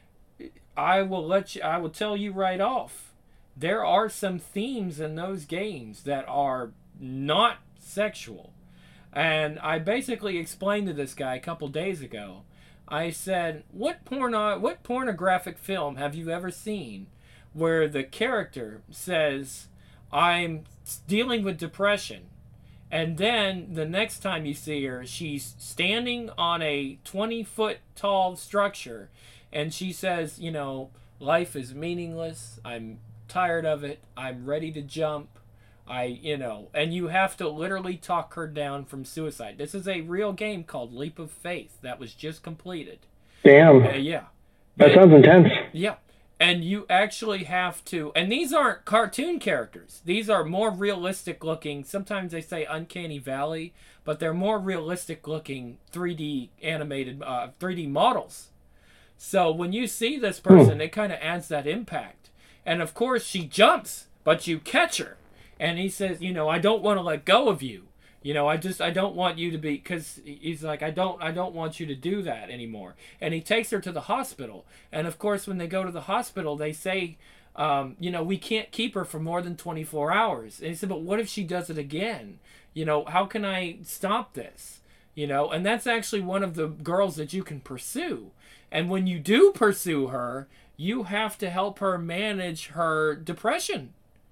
I will let you, I will tell you right off, there are some themes in those games that are not sexual. And I basically explained to this guy a couple days ago. I said, what porno what pornographic film have you ever seen where the character says, I'm dealing with depression, and then the next time you see her, she's standing on a twenty foot tall structure and she says, you know, life is meaningless, I'm tired of it, I'm ready to jump, I, you know, and you have to literally talk her down from suicide. This is a real game called Leap of Faith that was just completed. Damn. Uh, yeah. That and, sounds intense. Yeah. And you actually have to, and these aren't cartoon characters. These are more realistic looking, sometimes they say Uncanny Valley, but they're more realistic looking three D animated, uh, three D models. So when you see this person, hmm. it kind of adds that impact. And of course, she jumps, but you catch her. And he says, you know, I don't want to let go of you. You know, I just, I don't want you to be, because he's like, I don't, I don't want you to do that anymore. And he takes her to the hospital. And of course, when they go to the hospital, they say, um, you know, we can't keep her for more than twenty-four hours. And he said, but what if she does it again? You know, how can I stop this? You know, and that's actually one of the girls that you can pursue. And when you do pursue her, you have to help her manage her depression.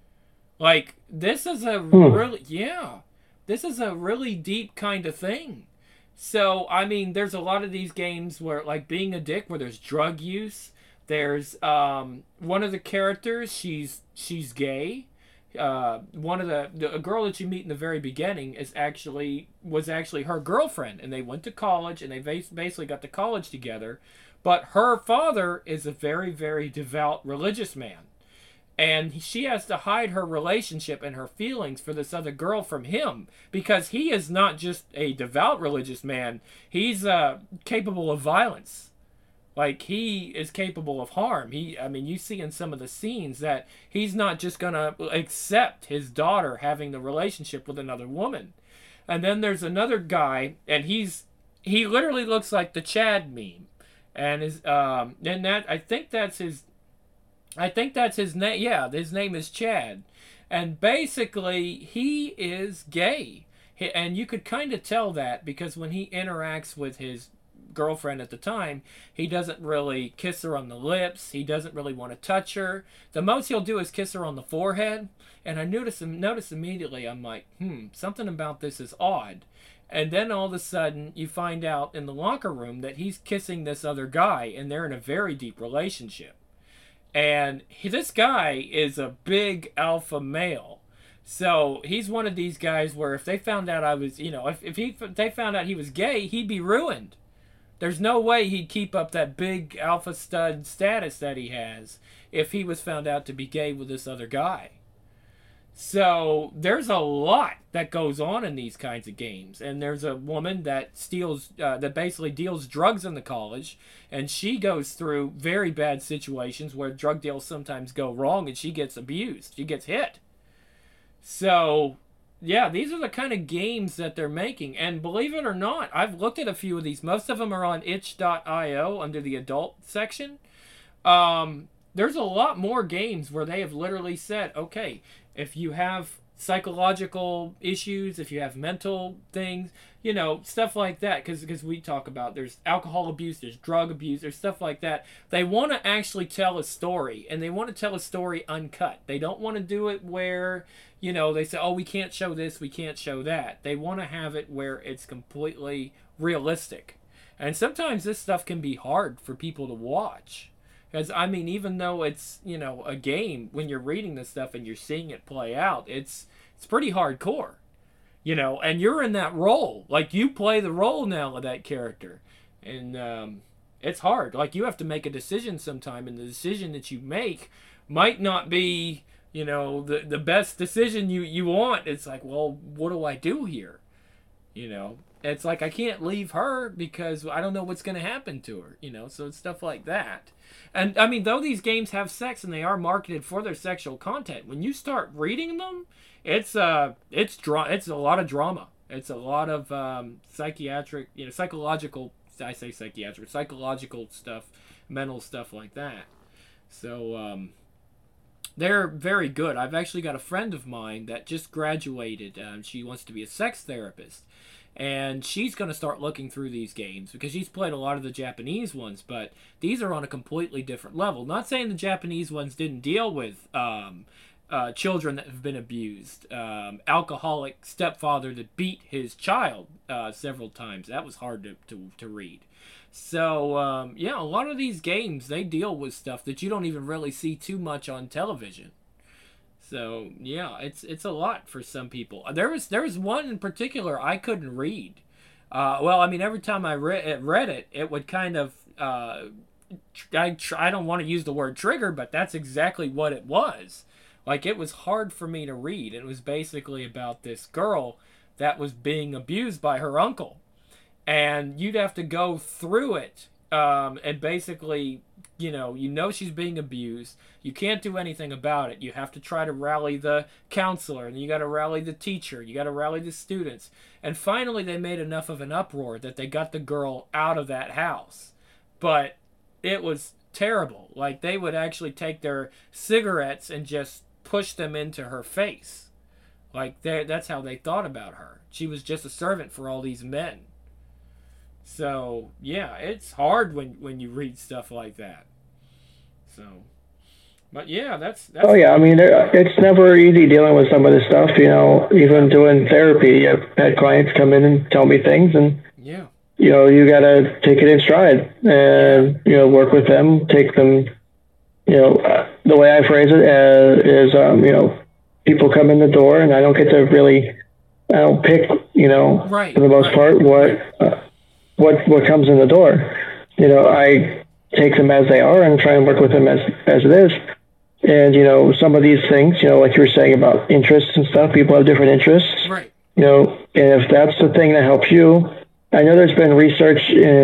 Like, this is a really, yeah, this is a really deep kind of thing. So, I mean, there's a lot of these games where, like, Being a Dick, where there's drug use. There's um, one of the characters, she's she's gay. Uh, one of the, the, a girl that you meet in the very beginning is actually, was actually her girlfriend. And they went to college, and they basically got to college together. But her father is a very, very devout religious man. And she has to hide her relationship and her feelings for this other girl from him, because he is not just a devout religious man. He's uh, capable of violence. Like, he is capable of harm. He, I mean, you see in some of the scenes that he's not just going to accept his daughter having the relationship with another woman. And then there's another guy, and he's he literally looks like the Chad meme. And is um and that I think that's his I think that's his name. Yeah, his name is Chad. And basically, he is gay. He, and you could kind of tell that because when he interacts with his girlfriend at the time, he doesn't really kiss her on the lips. He doesn't really want to touch her. The most he'll do is kiss her on the forehead. And I notice, notice immediately, I'm like, hmm, something about this is odd. And then all of a sudden, you find out in the locker room that he's kissing this other guy, and they're in a very deep relationship. And he, this guy is a big alpha male. So he's one of these guys where if they found out I was, you know, if, if, he, if they found out he was gay, he'd be ruined. There's no way he'd keep up that big alpha stud status that he has if he was found out to be gay with this other guy. So there's a lot that goes on in these kinds of games. And there's a woman that steals, uh, that basically deals drugs in the college. And she goes through very bad situations where drug deals sometimes go wrong and she gets abused. She gets hit. So, yeah, these are the kind of games that they're making. And believe it or not, I've looked at a few of these. Most of them are on itch dot io under the adult section. Um, there's a lot more games where they have literally said, okay, if you have psychological issues, if you have mental things, you know, stuff like that, because because we talk about there's alcohol abuse, there's drug abuse, there's stuff like that. They want to actually tell a story, and they want to tell a story uncut. They don't want to do it where, you know, they say, oh, we can't show this, we can't show that. They want to have it where it's completely realistic. And sometimes this stuff can be hard for people to watch. Because, I mean, even though it's, you know, a game, when you're reading this stuff and you're seeing it play out, it's it's pretty hardcore. You know, and you're in that role. Like, you play the role now of that character. And um, it's hard. Like, you have to make a decision sometime, and the decision that you make might not be, you know, the, the best decision you, you want. It's like, well, what do I do here? You know? It's like, I can't leave her because I don't know what's going to happen to her. You know? So it's stuff like that. And, I mean, though these games have sex and they are marketed for their sexual content, when you start reading them, it's uh, it's dra- it's a lot of drama. It's a lot of um, psychiatric, you know, psychological, I say psychiatric, psychological stuff, mental stuff like that. So, um, they're very good. I've actually got a friend of mine that just graduated. Um, she wants to be a sex therapist. And she's going to start looking through these games because she's played a lot of the Japanese ones, but these are on a completely different level. Not saying the Japanese ones didn't deal with um, uh, children that have been abused. Um, alcoholic stepfather that beat his child uh, several times. That was hard to, to, to read. So, um, yeah, a lot of these games, they deal with stuff that you don't even really see too much on television. So yeah, it's it's a lot for some people. There was there was one in particular I couldn't read. Uh, well, I mean, every time I re- read it, it would kind of uh, I I don't want to use the word trigger, but that's exactly what it was. Like, it was hard for me to read. It was basically about this girl that was being abused by her uncle, and you'd have to go through it um, and basically. You know, you know she's being abused. You can't do anything about it. You have to try to rally the counselor, and you got to rally the teacher. You got to rally the students. And finally, they made enough of an uproar that they got the girl out of that house. But it was terrible. Like, they would actually take their cigarettes and just push them into her face. Like, that's how they thought about her. She was just a servant for all these men. So, yeah, it's hard when, when you read stuff like that. So, but yeah, that's, that's... Oh, yeah, I mean, it's never easy dealing with some of this stuff, you know, even doing therapy. I've had clients come in and tell me things, and, yeah, you know, you got to take it in stride and, you know, work with them, take them, you know, uh, the way I phrase it uh, is, um, you know, people come in the door, and I don't get to really, I don't pick, you know, right, for the most right, part, what... right. Uh, what what comes in the door. You know, I take them as they are and try and work with them as as it is. And, you know, some of these things, you know, like you were saying about interests and stuff, people have different interests. Right. You know, and if that's the thing that helps you, I know there's been research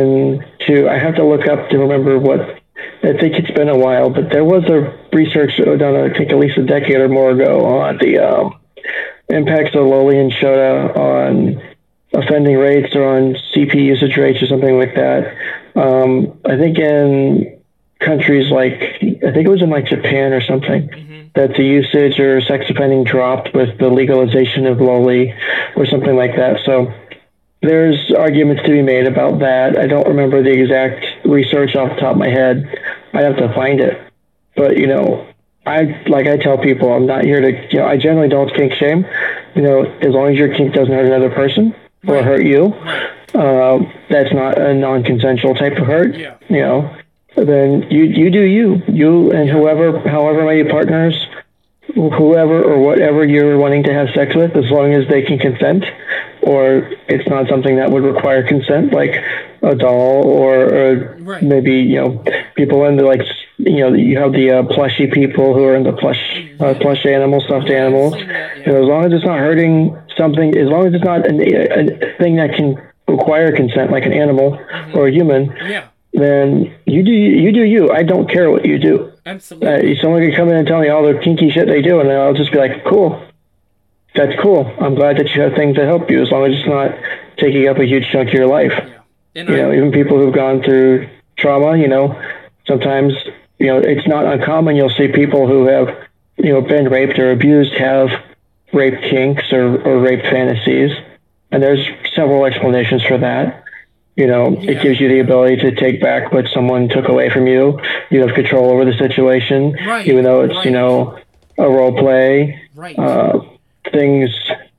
into, I have to look up to remember what, I think it's been a while, but there was a research done, I think at least a decade or more ago, on the um, impacts of loli and shota on offending rates or on C P usage rates or something like that. Um, I think in countries like, I think it was in like Japan or something, mm-hmm. that the usage or sex offending dropped with the legalization of loli or something like that. So there's arguments to be made about that. I don't remember the exact research off the top of my head. I'd have to find it. But, you know, I, like I tell people, I'm not here to, you know, I generally don't kink shame. You know, as long as your kink doesn't hurt another person, or right. hurt you, uh, that's not a non-consensual type of hurt, yeah. you know, then you you do you. You and yeah. whoever, however many partners, whoever or whatever you're wanting to have sex with, as long as they can consent, or it's not something that would require consent, like a doll or, or right. maybe, you know, people into like, you know, you have the uh, plushy people who are into plush, uh, plush animals, stuffed animals. That, yeah. You know, as long as it's not hurting something, as long as it's not an, a, a thing that can require consent, like an animal mm-hmm. or a human, yeah. then you do you do you. I don't care what you do. Absolutely. Uh, someone can come in and tell me all the kinky shit they do, and I'll just be like, cool. that's cool. I'm glad that you have things that help you, as long as it's not taking up a huge chunk of your life. Yeah. And you I, know, even people who've gone through trauma, you know, sometimes, you know, it's not uncommon. You'll see people who have, you know, been raped or abused have rape kinks or, or rape fantasies. And there's several explanations for that. You know, Yeah. it gives you the ability to take back what someone took away from you. You have control over the situation, Right, even though it's, right. you know, a role play. Right. Uh, things.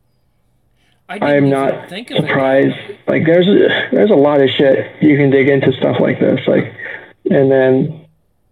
I didn't I'm even not think of it that surprised. way. Like there's a, there's a lot of shit you can dig into stuff like this. Like, and then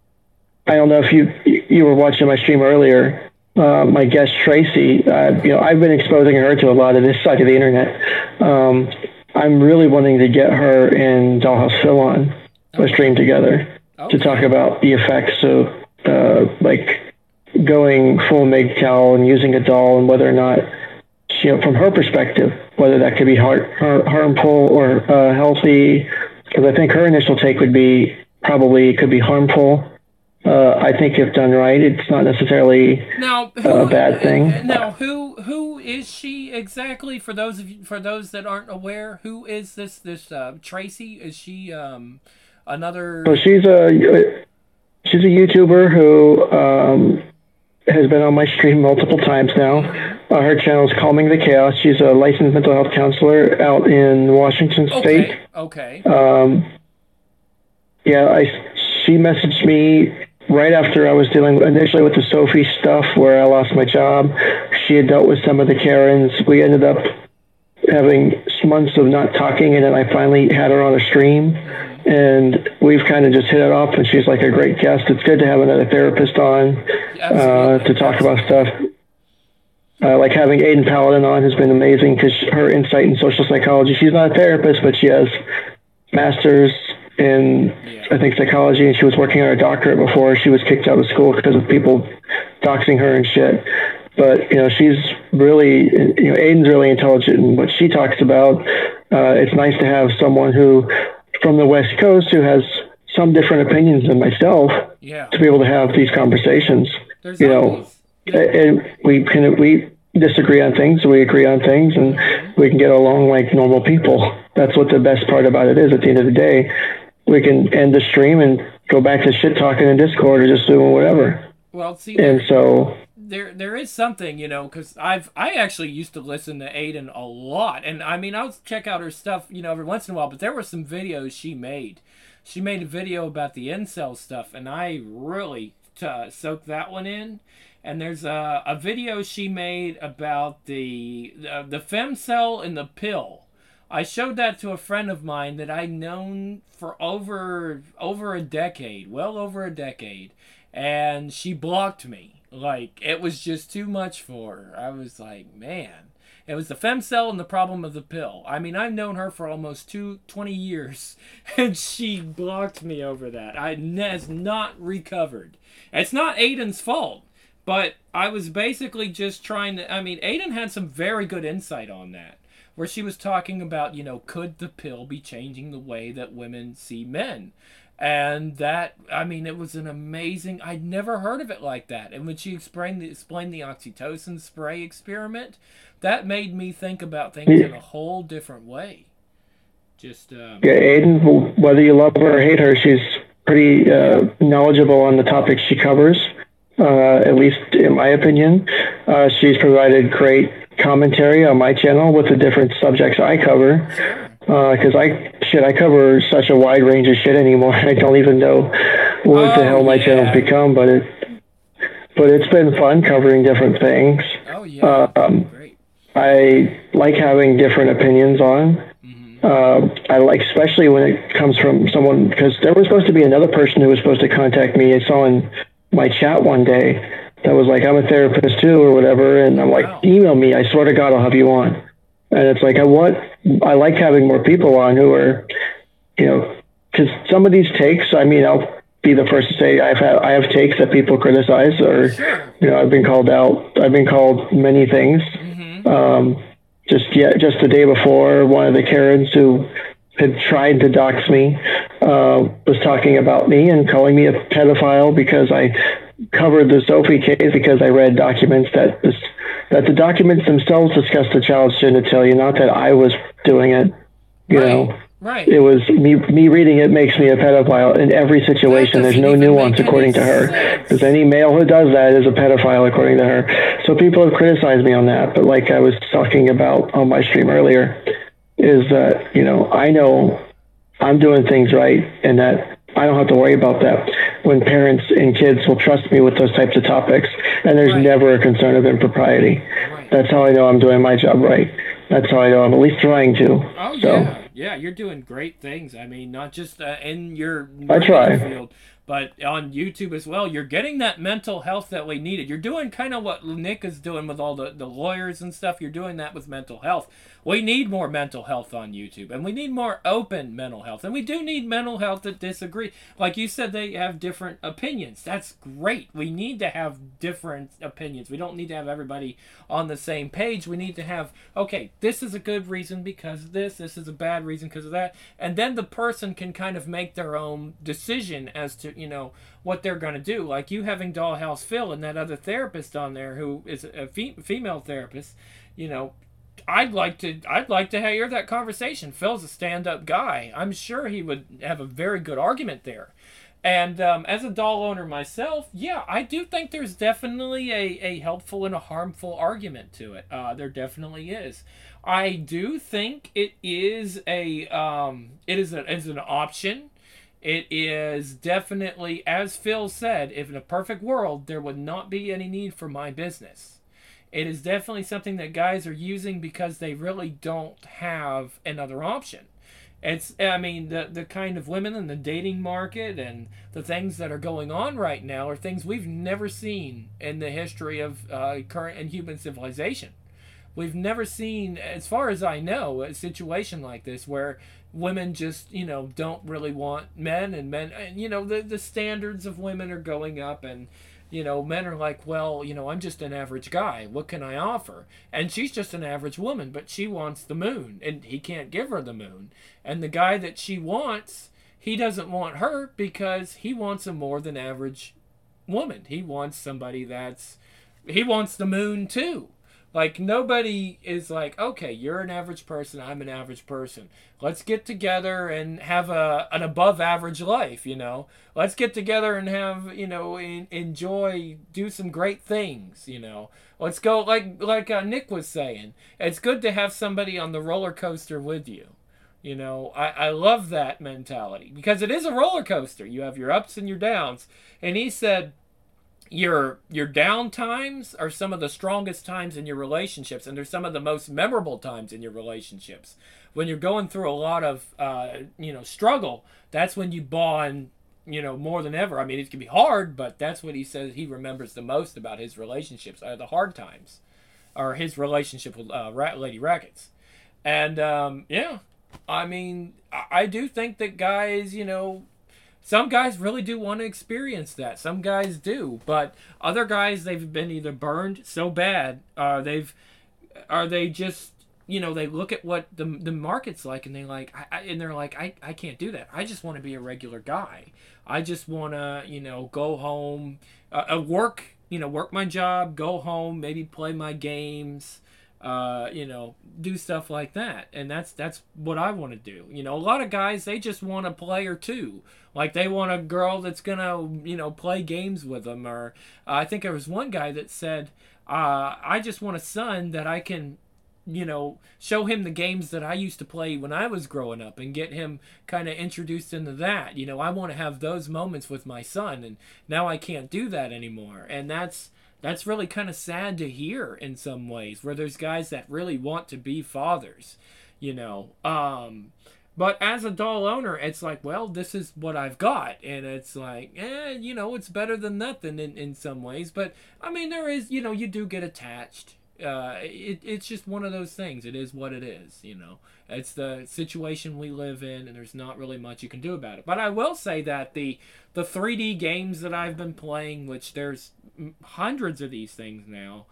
I don't know if you you were watching my stream earlier. Uh, my guest Tracy, uh, you know, I've been exposing her to a lot of this side of the internet. Um, I'm really wanting to get her and Dollhouse Phil on a stream together Okay. to talk about the effects of uh, like going full M G T O W and using a doll, and whether or not, you know, from her perspective, whether that could be har- har- harmful or uh, healthy. Because I think her initial take would be probably could be harmful. Uh, I think if done right, it's not necessarily Now, who, a bad thing. Now, who who is she exactly? For those of you, for those that aren't aware, who is this this uh, Tracy? Is she um, another? So she's a she's a YouTuber who um, has been on my stream multiple times now. Uh, her channel is Calming the Chaos. She's a licensed mental health counselor out in Washington State. Okay. Okay. Um, yeah, I she messaged me right after I was dealing initially with the Sophie stuff, where I lost my job. She had dealt with some of the Karens. We ended up having months of not talking, and then I finally had her on a stream, and we've kind of just hit it off. And she's like a great guest. It's good to have another therapist on uh, to talk about stuff. Uh, like having Aiden Paladin on has been amazing because her insight in social psychology. She's not a therapist, but she has masters in, Yeah. I think, psychology, and she was working on her doctorate before she was kicked out of school because of people doxing her and shit. But, you know, she's really, you know, Aiden's really intelligent in what she talks about. Uh, it's nice to have someone who, from the West Coast, who has some different opinions than myself, Yeah. to be able to have these conversations. There's You know, always, and we can we disagree on things, we agree on things, and we can get along like normal people. That's what the best part about it is. At the end of the day, we can end the stream and go back to shit talking in Discord or just doing whatever. well, see, And so, there there is something, you know, because I've I actually used to listen to Aiden a lot, and I mean I'll check out her stuff, you know, every once in a while. But there were some videos she made. She made a video about the incel stuff, and I really uh, soaked that one in. And there's a, a video she made about the the, the femcell and the pill. I showed that to a friend of mine that I'd known for over over a decade, well over a decade, and she blocked me. Like, it was just too much for her. I was like, man. It was the femcell and the problem of the pill. I mean, I've known her for almost two, twenty years, and she blocked me over that. I has not recovered. It's not Aiden's fault, but I was basically just trying to... I mean, Aiden had some very good insight on that, where she was talking about, you know, could the pill be changing the way that women see men? And that, I mean, it was an amazing... I'd never heard of it like that. And when she explained the, explained the oxytocin spray experiment, that made me think about things in a whole different way. Just, um... yeah, Aiden, whether you love her or hate her, she's pretty uh, knowledgeable on the topics she covers, uh, at least in my opinion. Uh, she's provided great commentary on my channel with the different subjects I cover. Because uh, I shit, I cover such a wide range of shit anymore. I don't even know what oh, the hell my yeah. channel's become, but it, but it's been fun covering different things. Oh yeah, um, great. I like having different opinions on. Mm-hmm. Uh, I like, especially when it comes from someone, because there was supposed to be another person who was supposed to contact me. I saw in my chat one day that was like, I'm a therapist too, or whatever, and I'm like, Wow. email me. I swear to God, I'll have you on. And it's like, I want, I like having more people on who are, you know, because some of these takes, I mean, I'll be the first to say I've had, I have takes that people criticize, or, Sure. you know, I've been called out. I've been called many things. Mm-hmm. Um, just yeah, just the day before, one of the Karens who had tried to dox me uh, was talking about me and calling me a pedophile because I covered the Sophie case, because I read documents that this that the documents themselves discuss the child's genitalia, not that I was doing it. You right. know, right. It was me. Me reading it makes me a pedophile in every situation. There's no nuance according to her. Because any male who does that is a pedophile according to her. So people have criticized me on that. But like I was talking about on my stream earlier, is that, you know, I know I'm doing things right and that I don't have to worry about that when parents and kids will trust me with those types of topics, and there's right. never a concern of impropriety. Right. That's how I know I'm doing my job right. That's how I know I'm at least trying to. Oh, so. yeah. Yeah, you're doing great things. I mean, not just uh, in your I try. field, but on YouTube as well. You're getting that mental health that we needed. You're doing kind of what Nick is doing with all the, the lawyers and stuff. You're doing that with mental health. We need more mental health on YouTube, and we need more open mental health. And we do need mental health that disagree. Like you said, they have different opinions. That's great. We need to have different opinions. We don't need to have everybody on the same page. We need to have, okay, this is a good reason because of this. This is a bad reason because of that. And then the person can kind of make their own decision as to, you know, what they're going to do. Like you having Dollhouse Phil and that other therapist on there who is a fe- female therapist, you know, I'd like to I'd like to hear that conversation. Phil's a stand-up guy. I'm sure he would have a very good argument there. And um, as a doll owner myself, yeah, I do think there's definitely a, a helpful and a harmful argument to it. Uh, there definitely is. I do think it is a um, it is a, is an option. It is definitely, as Phil said, if in a perfect world, there would not be any need for my business. It is definitely something that guys are using because they really don't have another option. It's, I mean, the the kind of women in the dating market and the things that are going on right now are things we've never seen in the history of uh, current and human civilization. We've never seen, as far as I know, a situation like this where women just, you know, don't really want men, and men, and, you know, the, the standards of women are going up, and, you know, men are like, well, you know, I'm just an average guy. What can I offer? And she's just an average woman, but she wants the moon, and he can't give her the moon. And the guy that she wants, he doesn't want her because he wants a more than average woman. He wants somebody that's, he wants the moon too. Like, nobody is like, okay, you're an average person, I'm an average person. Let's get together and have a an above average life, you know. Let's get together and have, you know, in, enjoy, do some great things, you know. Let's go, like like uh, Nick was saying. It's good to have somebody on the roller coaster with you. You know, I, I love that mentality because it is a roller coaster. You have your ups and your downs. And he said, your your down times are some of the strongest times in your relationships, and they're some of the most memorable times in your relationships. When you're going through a lot of uh, you know struggle, that's when you bond, you know, more than ever. I mean, it can be hard, but that's what he says he remembers the most about his relationships are the hard times, or his relationship with uh, Lady Rackets. And um, yeah, I mean, I, I do think that guys, you know. Some guys really do want to experience that. Some guys do, but other guys, they've been either burned so bad, uh, they've, are they just, you know, they look at what the the market's like, and they like, I, I, and they're like, I, I can't do that. I just want to be a regular guy. I just want to, you know, go home, uh, work, you know, work my job, go home, maybe play my games. Uh, you know, do stuff like that, and that's that's what I want to do. You know, a lot of guys, they just want a player too. Like, they want a girl that's gonna, you know, play games with them. Or uh, I think there was one guy that said, uh, "I just want a son that I can, you know, show him the games that I used to play when I was growing up, and get him kind of introduced into that. You know, I want to have those moments with my son, and now I can't do that anymore." And that's. That's really kind of sad to hear in some ways, where there's guys that really want to be fathers, you know. Um, but as a doll owner, it's like, well, this is what I've got. And it's like, eh, you know, it's better than nothing in, in some ways. But, I mean, there is, you know, you do get attached. Uh, it, it's just one of those things. It is what it is, you know. It's the situation we live in, and there's not really much you can do about it. But I will say that the the three D games that I've been playing, which there's hundreds of these things now,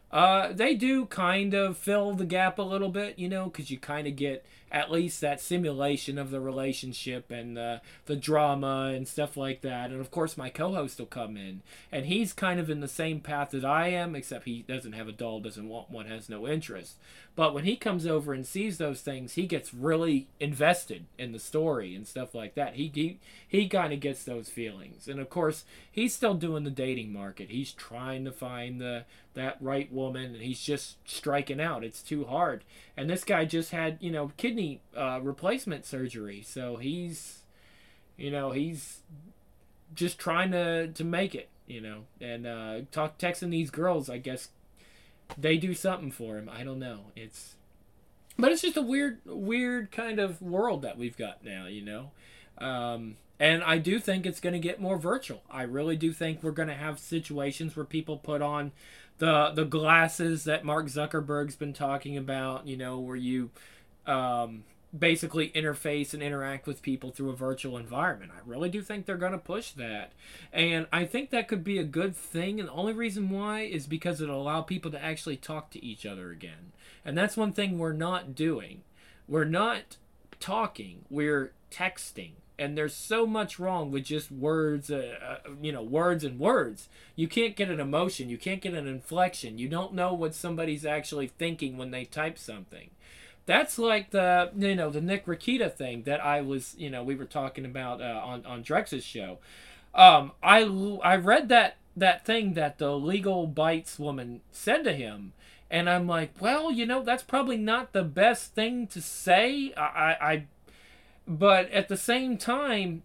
Uh, they do kind of fill the gap a little bit, you know, because you kind of get at least that simulation of the relationship and the the drama and stuff like that. And of course, my co-host will come in, and he's kind of in the same path that I am, except he doesn't have a doll, doesn't want one, has no interest. But when he comes over and sees those things, he gets really invested in the story and stuff like that. He he, he kind of gets those feelings. And of course, he's still doing the dating market. He's trying to find the that right woman, and he's just striking out. It's too hard. And this guy just had, you know, kidney uh, replacement surgery. So he's, you know, he's just trying to, to make it, you know. And uh, talk texting these girls, I guess they do something for him. I don't know. It's, but it's just a weird, weird kind of world that we've got now, you know. Um, and I do think it's going to get more virtual. I really do think we're going to have situations where people put on the the glasses that Mark Zuckerberg's been talking about, you know, where you um, basically interface and interact with people through a virtual environment. I really do think they're going to push that. And I think that could be a good thing. And the only reason why is because it'll allow people to actually talk to each other again. And that's one thing we're not doing. We're not talking. We're texting. And there's so much wrong with just words, uh, uh, you know, words and words. You can't get an emotion. You can't get an inflection. You don't know what somebody's actually thinking when they type something. That's like the, you know, the Nick Rakita thing that I was, you know, we were talking about uh, on, on Drex's show. Um, I, I read that, that thing that the Legal Bites woman said to him. And I'm like, well, you know, that's probably not the best thing to say. I, I, I But at the same time,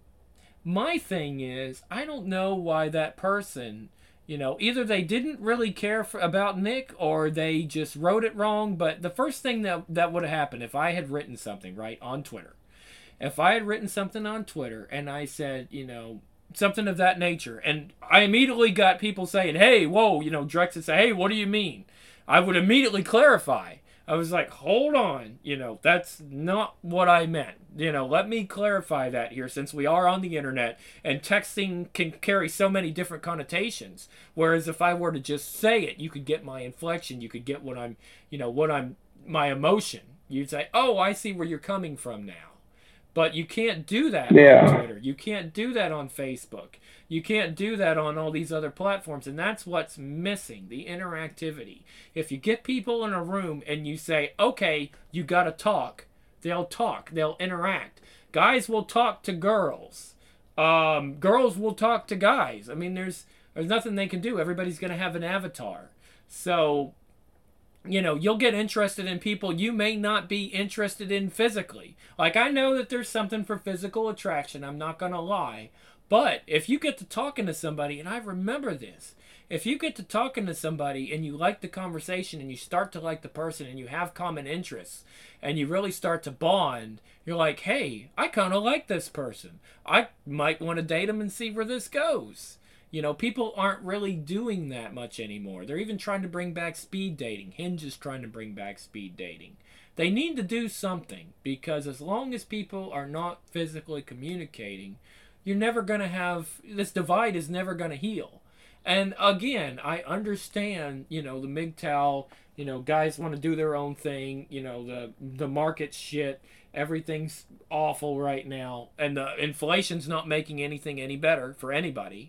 my thing is, I don't know why that person, you know, either they didn't really care for, about Nick, or they just wrote it wrong. But the first thing that, that would have happened if I had written something, right, on Twitter, if I had written something on Twitter and I said, you know, something of that nature, and I immediately got people saying, hey, whoa, you know, Drex would say, hey, what do you mean? I would immediately clarify. I was like, hold on, you know, that's not what I meant. You know, let me clarify that here, since we are on the internet and texting can carry so many different connotations. Whereas if I were to just say it, you could get my inflection, you could get what I'm, you know, what I'm, my emotion. You'd say, oh, I see where you're coming from now. But you can't do that yeah. on Twitter. You can't do that on Facebook. You can't do that on all these other platforms. And that's what's missing, the interactivity. If you get people in a room and you say, okay, you got to talk, they'll talk. They'll interact. Guys will talk to girls. Um, girls will talk to guys. I mean, there's there's nothing they can do. Everybody's going to have an avatar. So, you know, you'll get interested in people you may not be interested in physically. Like, I know that there's something for physical attraction, I'm not going to lie. But if you get to talking to somebody, and I remember this, if you get to talking to somebody and you like the conversation and you start to like the person and you have common interests and you really start to bond, you're like, hey, I kind of like this person. I might want to date them and see where this goes. You know, people aren't really doing that much anymore. They're even trying to bring back speed dating. Hinge is trying to bring back speed dating. They need to do something, because as long as people are not physically communicating, you're never going to have, this divide is never going to heal. And again, I understand, you know, the M G T O W, you know, guys want to do their own thing, you know, the the market shit, everything's awful right now, and the inflation's not making anything any better for anybody.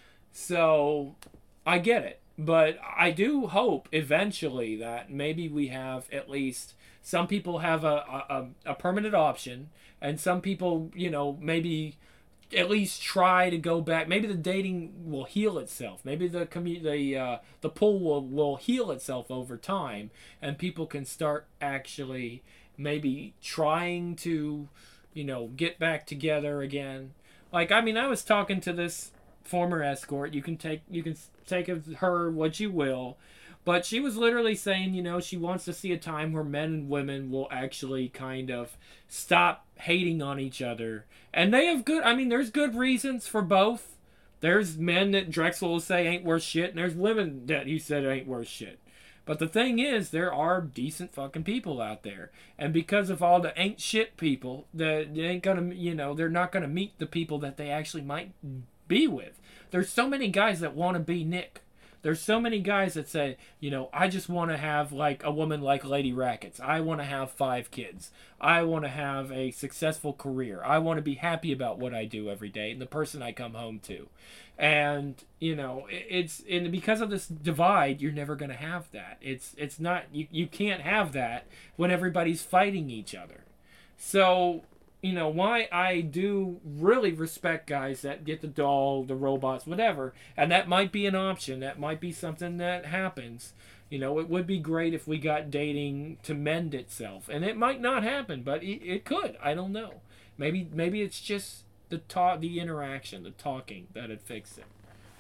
So, I get it. But I do hope eventually that maybe we have at least, some people have a, a, a permanent option, and some people, you know, maybe at least try to go back. Maybe the dating will heal itself. Maybe the commu- the uh, the pool will, will heal itself over time, and people can start actually maybe trying to, you know, get back together again. Like, I mean, I was talking to this former escort. You can take you can take of her what you will, but she was literally saying, you know, she wants to see a time where men and women will actually kind of stop hating on each other. And they have good, I mean, there's good reasons for both. There's men that Drexel will say ain't worth shit, and there's women that he said ain't worth shit. But the thing is, there are decent fucking people out there. And because of all the ain't shit people, the, they ain't gonna, you know, they're not gonna meet the people that they actually might be with. There's so many guys that want to be Nick. There's so many guys that say, you know, I just want to have like a woman like Lady Rackets. I want to have five kids. I want to have a successful career. I want to be happy about what I do every day and the person I come home to. And, you know, it's and because of this divide, you're never going to have that. It's it's not you you can't have that when everybody's fighting each other. So, you know, why I do really respect guys that get the doll, the robots, whatever, and that might be an option. That might be something that happens. You know, it would be great if we got dating to mend itself, and it might not happen, but it, it could. I don't know. Maybe maybe it's just the talk, the interaction, the talking that'd fix it.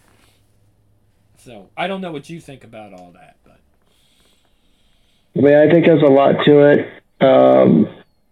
So I don't know what you think about all that, but I mean, I think there's a lot to it. Um,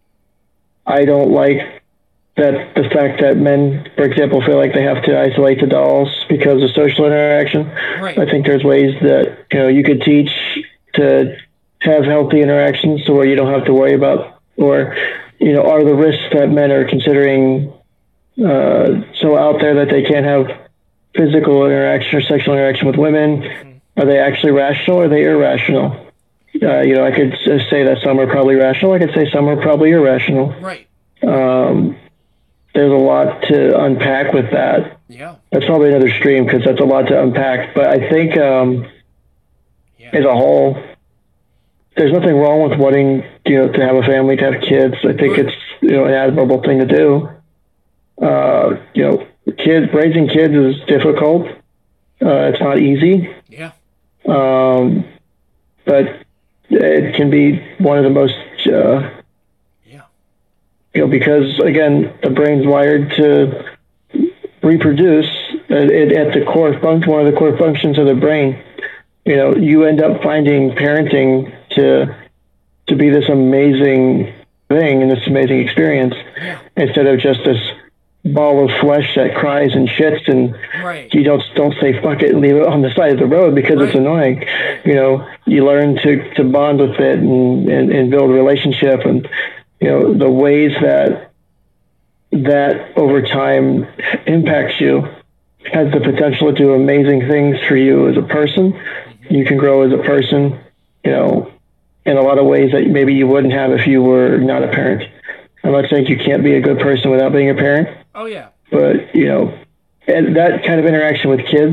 I don't like that the fact that men, for example, feel like they have to isolate the dolls because of social interaction. Right. I think there's ways that, you know, you could teach to have healthy interactions to where you don't have to worry about, or, you know, are the risks that men are considering uh, so out there that they can't have physical interaction or sexual interaction with women? Mm-hmm. Are they actually rational or are they irrational? Uh, you know, I could say that some are probably rational. I could say some are probably irrational. Right. Um, there's a lot to unpack with that. Yeah. That's probably another stream because that's a lot to unpack. But I think um, yeah. as a whole, there's nothing wrong with wanting, you know, to have a family, to have kids. I think right. it's, you know, an admirable thing to do. Uh, you know, kids raising kids is difficult. Uh, it's not easy. Yeah. Um, but it can be one of the most, uh, yeah. you know, because again, the brain's wired to reproduce. It, it, at the core function, one of the core functions of the brain. You know, you end up finding parenting to to be this amazing thing and this amazing experience, yeah. instead of just this ball of flesh that cries and shits, and right. you don't don't say fuck it and leave it on the side of the road because right. it's annoying. You know, you learn to, to bond with it and, and, and build a relationship, and you know the ways that that over time impacts you has the potential to do amazing things for you as a person. Mm-hmm. You can grow as a person, you know, in a lot of ways that maybe you wouldn't have if you were not a parent. I'm not saying you can't be a good person without being a parent. Oh, yeah. But, you know, and that kind of interaction with kids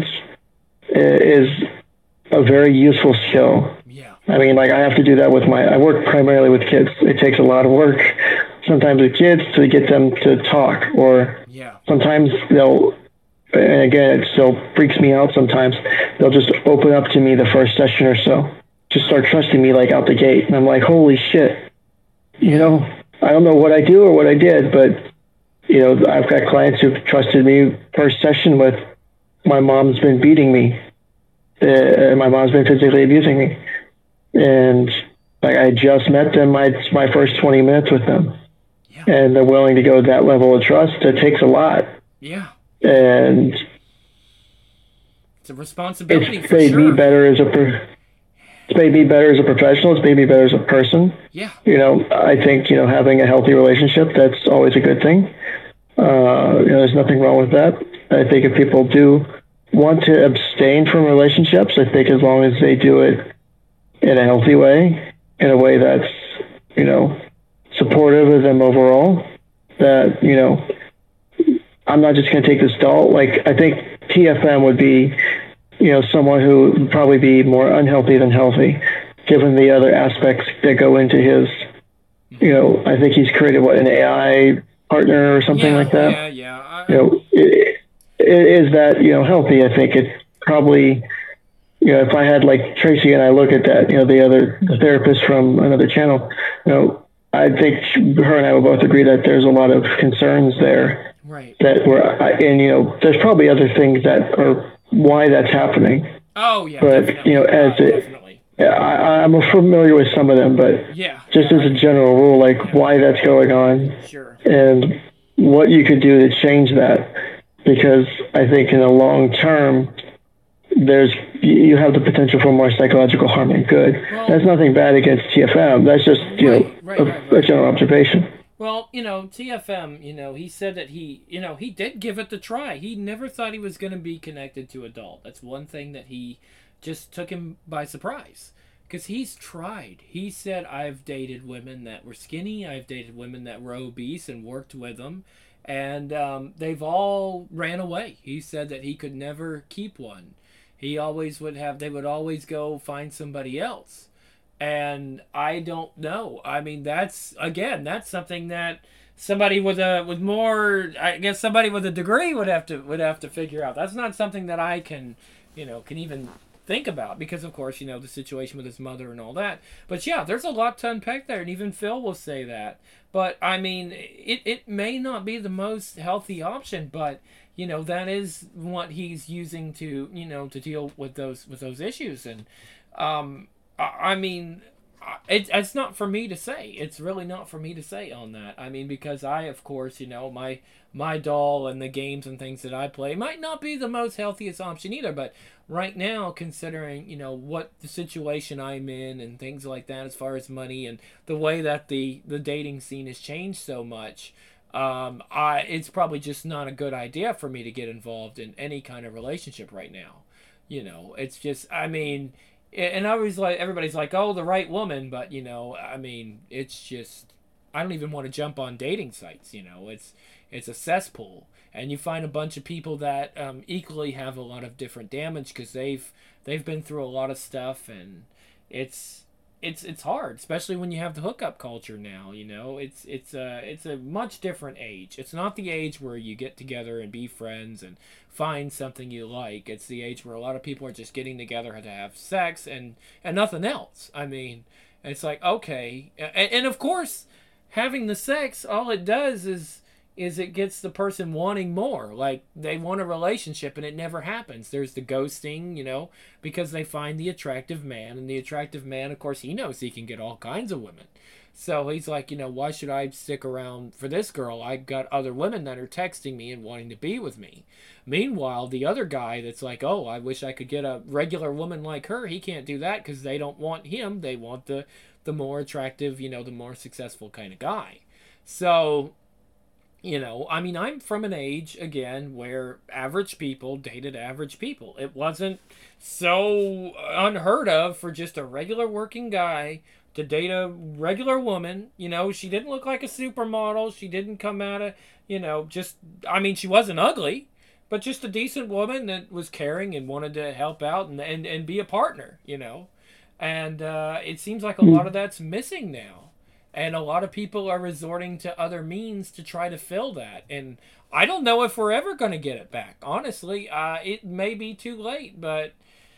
is a very useful skill. Yeah. I mean, like, I have to do that with my, I work primarily with kids. It takes a lot of work sometimes with kids to get them to talk, or yeah. sometimes they'll, and again, it still freaks me out sometimes, they'll just open up to me the first session or so, just start trusting me like out the gate. And I'm like, holy shit, you know, I don't know what I do or what I did, but, you know, I've got clients who've trusted me first session with, my mom's been beating me. Uh, my mom's been physically abusing me. And like, I just met them, my, my first twenty minutes with them. Yeah. And they're willing to go that level of trust. It takes a lot. Yeah. And it's a responsibility it's for made sure. me better as a per- It's made me better as a professional. It's made me better as a person. Yeah. You know, I think, you know, having a healthy relationship, that's always a good thing. Uh, you know, there's nothing wrong with that. I think if people do want to abstain from relationships, I think as long as they do it in a healthy way, in a way that's, you know, supportive of them overall, that, you know, I'm not just going to take this doll. Like, I think T F M would be, you know, someone who would probably be more unhealthy than healthy, given the other aspects that go into his, you know, I think he's created, what, an A I partner or something yeah, like that? Yeah, yeah. I, you know, it, it, is that, you know, healthy? I think it probably, you know, if I had like Tracy and I look at that, you know, the other the therapist from another channel, you know, I think her and I would both agree that there's a lot of concerns there. Right. That were, and, you know, there's probably other things that are why that's happening. Oh, yeah. But, definitely. you know, as uh, it, definitely. yeah, I, I'm familiar with some of them, but yeah, just yeah, as a I, general rule, like yeah. why that's going on. Sure. And what you could do to change that. Because I think in the long term, there's you have the potential for more psychological harm than good. Well, that's nothing bad against T F M. That's just, you right, know, right, a, right, right. a general observation. Well, you know, T F M, you know, he said that he, you know, he did give it the try. He never thought he was going to be connected to adult. That's one thing that he just took him by surprise. Because he's tried. He said, I've dated women that were skinny, I've dated women that were obese and worked with them, and um, they've all ran away. He said that he could never keep one. He always would have, they would always go find somebody else. And I don't know. I mean, that's, again, that's something that somebody with a, with more, I guess somebody with a degree would have to, would have to figure out. That's not something that I can, you know, can even think about, because of course, you know, the situation with his mother and all that. But yeah, there's a lot to unpack there, and even Phil will say that. But I mean, it, it may not be the most healthy option, but you know, that is what he's using to, you know, to deal with those with those issues. And um I, I mean, it, it's not for me to say. It's really not for me to say on that. I mean, because I, of course, you know, my my doll and the games and things that I play might not be the most healthiest option either. But right now, considering, you know, what the situation I'm in and things like that, as far as money and the way that the, the dating scene has changed so much, um, I it's probably just not a good idea for me to get involved in any kind of relationship right now. You know, it's just, I mean, and I was like, everybody's like, oh, the right woman, but you know, I mean, it's just, I don't even want to jump on dating sites. You know, it's it's a cesspool, and you find a bunch of people that um, equally have a lot of different damage because they've they've been through a lot of stuff, and it's it's it's hard, especially when you have the hookup culture now. You know, it's it's a it's a much different age. It's not the age where you get together and be friends and find something you like. It's the age where a lot of people are just getting together to have sex and and nothing else. I mean, it's like, okay, and, and of course, having the sex, all it does is is it gets the person wanting more. Like, they want a relationship and it never happens. There's the ghosting, you know, because they find the attractive man, and the attractive man, of course, he knows he can get all kinds of women. So he's like, you know, why should I stick around for this girl? I got other women that are texting me and wanting to be with me. Meanwhile, the other guy that's like, oh, I wish I could get a regular woman like her, he can't do that because they don't want him. They want the, the more attractive, you know, the more successful kind of guy. So, you know, I mean, I'm from an age, again, where average people dated average people. It wasn't so unheard of for just a regular working guy to date a regular woman. You know, she didn't look like a supermodel. She didn't come out of, you know, just, I mean, she wasn't ugly, but just a decent woman that was caring and wanted to help out and, and, and be a partner, you know. And uh, it seems like a lot of that's missing now. And a lot of people are resorting to other means to try to fill that. And I don't know if we're ever going to get it back. Honestly, uh, it may be too late. But,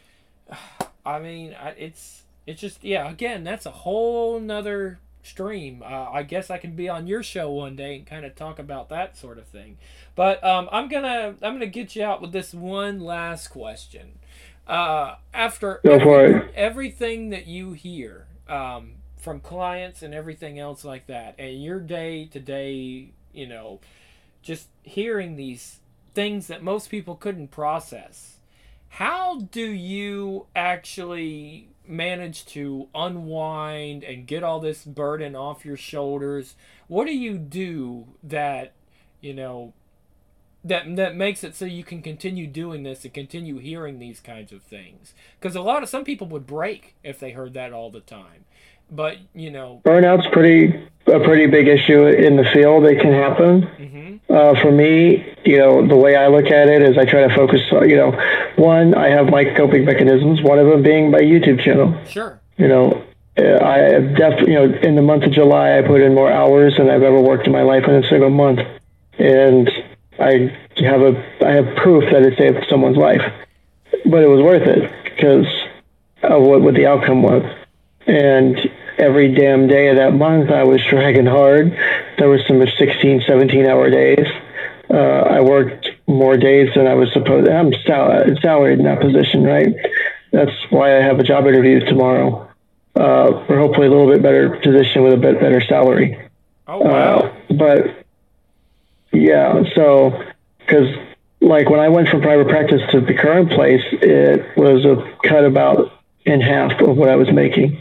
I mean, it's it's just, yeah, again, that's a whole nother stream. Uh, I guess I can be on your show one day and kind of talk about that sort of thing. But um, I'm going to I'm gonna get you out with this one last question. Uh, after Go for every, it. everything that you hear, um, from clients and everything else like that, and your day to day, you know, just hearing these things that most people couldn't process, how do you actually manage to unwind and get all this burden off your shoulders? What do you do that, you know, that that makes it so you can continue doing this and continue hearing these kinds of things? Because a lot of some people would break if they heard that all the time. But, you know, burnout's pretty a pretty big issue in the field. It can happen. Mm-hmm. Uh, for me, you know, the way I look at it is I try to focus. You know, one, I have my coping mechanisms. One of them being my YouTube channel. Sure. You know, I have definitely, you know, in the month of July, I put in more hours than I've ever worked in my life in a single month, and I have a I have proof that it saved someone's life. But it was worth it because of what, what the outcome was. And every damn day of that month, I was dragging hard. There were some sixteen, seventeen hour days. Uh, I worked more days than I was supposed to. I'm sal- salaried in that position, right? That's why I have a job interview tomorrow uh, for hopefully a little bit better position with a bit better salary. Oh, wow. Uh, but, yeah, so, because, like, when I went from private practice to the current place, it was a cut about in half of what I was making.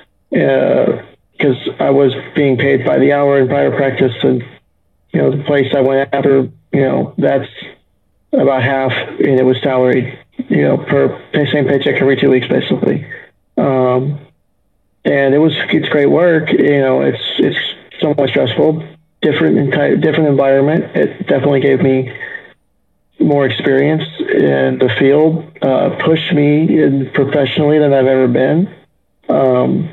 Because uh, I was being paid by the hour in private practice, and you know the place I went after, you know that's about half, and it was salaried. you know, per pay, same paycheck every two weeks, basically. Um, and it was it's great work. You know, it's it's somewhat stressful, different entire different environment. It definitely gave me more experience in the field, uh, pushed me in professionally than I've ever been. Um,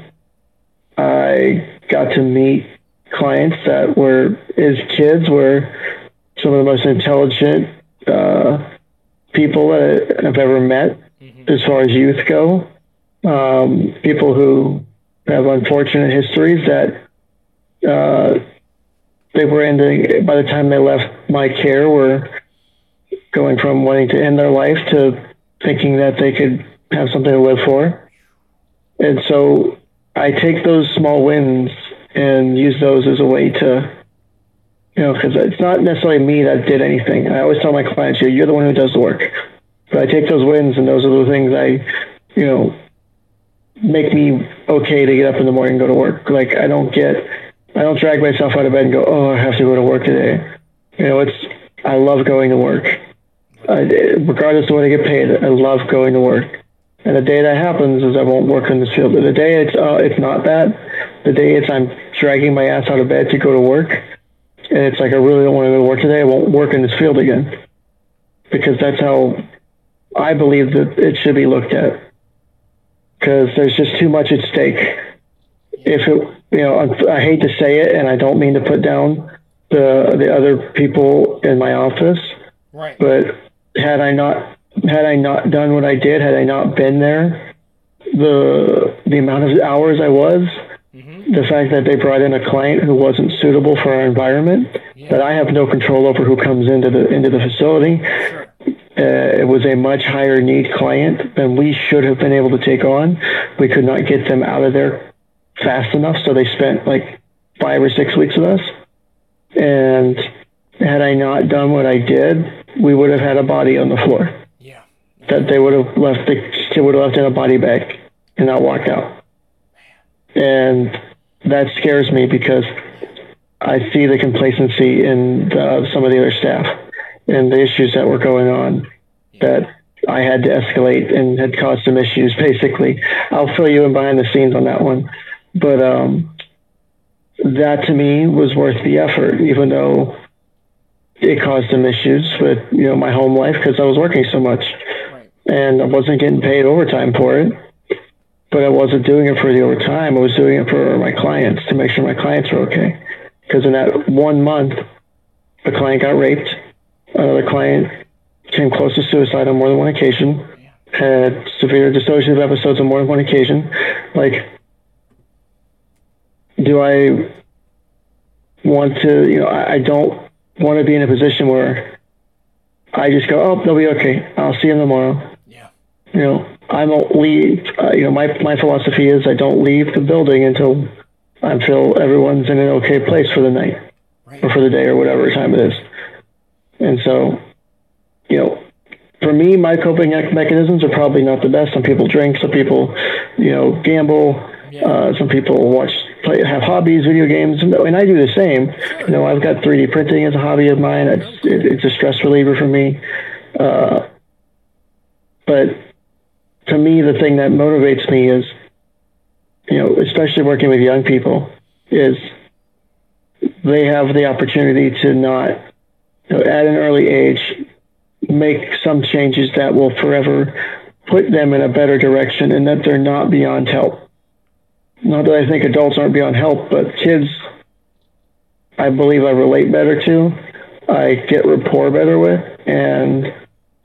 I got to meet clients that were, as kids, were some of the most intelligent uh, people that I've ever met, mm-hmm. as far as youth go. Um, people who have unfortunate histories that uh, they were ending, by the time they left my care, were going from wanting to end their life to thinking that they could have something to live for. And so I take those small wins and use those as a way to, you know, because it's not necessarily me that did anything. I always tell my clients, you're the one who does the work. But I take those wins, and those are the things I, you know, make me okay to get up in the morning and go to work. Like, I don't get, I don't drag myself out of bed and go, oh, I have to go to work today. You know, it's, I love going to work. I, regardless of what I get paid, I love going to work. And the day that happens is I won't work in this field. But the day it's uh, it's not that, the day it's I'm dragging my ass out of bed to go to work, and it's like I really don't want to go to work today, I won't work in this field again. Because that's how I believe that it should be looked at. Because there's just too much at stake. If it, you know, I, I hate to say it, and I don't mean to put down the the other people in my office, right? But had I not had I not done what I did, had I not been there, the the amount of hours I was, mm-hmm. the fact that they brought in a client who wasn't suitable for our environment, yeah. that I have no control over who comes into the into the facility. Sure. Uh, it was a much higher need client than we should have been able to take on. We could not get them out of there fast enough, so they spent like five or six weeks with us. And had I not done what I did, we would have had a body on the floor. Yeah. That they would have left, they would have left in a body bag and not walked out. And that scares me because I see the complacency in uh, some of the other staff and the issues that were going on, yeah. that I had to escalate and had caused some issues, basically. I'll fill you in behind the scenes on that one. But um, that to me was worth the effort, even though it caused some issues with, you know, my home life because I was working so much. Right. And I wasn't getting paid overtime for it. But I wasn't doing it for the overtime. I was doing it for my clients, to make sure my clients were okay. Because in that one month, a client got raped. Another client came close to suicide on more than one occasion. Yeah. Had severe dissociative episodes on more than one occasion. Like, do I want to, you know, I, I don't want to be in a position where I just go, oh, they'll be okay. I'll see them tomorrow. Yeah. You know, I don't leave. Uh, you know, my my philosophy is I don't leave the building until I feel everyone's in an okay place for the night, right. or for the day, or whatever time it is. And so, you know, for me, my coping mechanisms are probably not the best. Some people drink. Some people, you know, gamble. Yeah. Uh, some people watch, play, have hobbies, video games, and I do the same. You know, I've got three D printing as a hobby of mine. It's it, it's a stress reliever for me. Uh, but to me, the thing that motivates me is, you know, especially working with young people, is they have the opportunity to not, you know, at an early age, make some changes that will forever put them in a better direction, and that they're not beyond help. Not that I think adults aren't beyond help, but kids, I believe I relate better to, I get rapport better with, and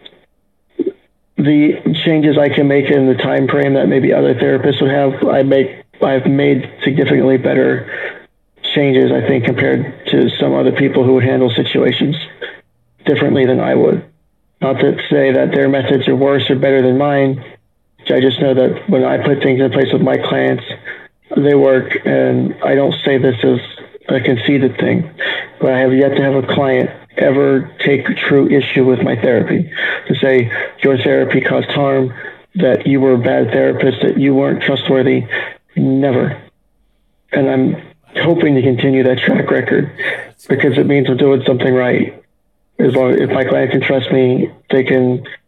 the changes I can make in the time frame that maybe other therapists would have, I make, I've made significantly better changes, I think, compared to some other people who would handle situations differently than I would. Not to say that their methods are worse or better than mine. I just know that when I put things in place with my clients, they work, and I don't say this as a conceited thing, but I have yet to have a client ever take true issue with my therapy, to say your therapy caused harm, that you were a bad therapist, that you weren't trustworthy. Never. And I'm hoping to continue that track record, because it means I'm doing something right. As long as if my client can trust me, they can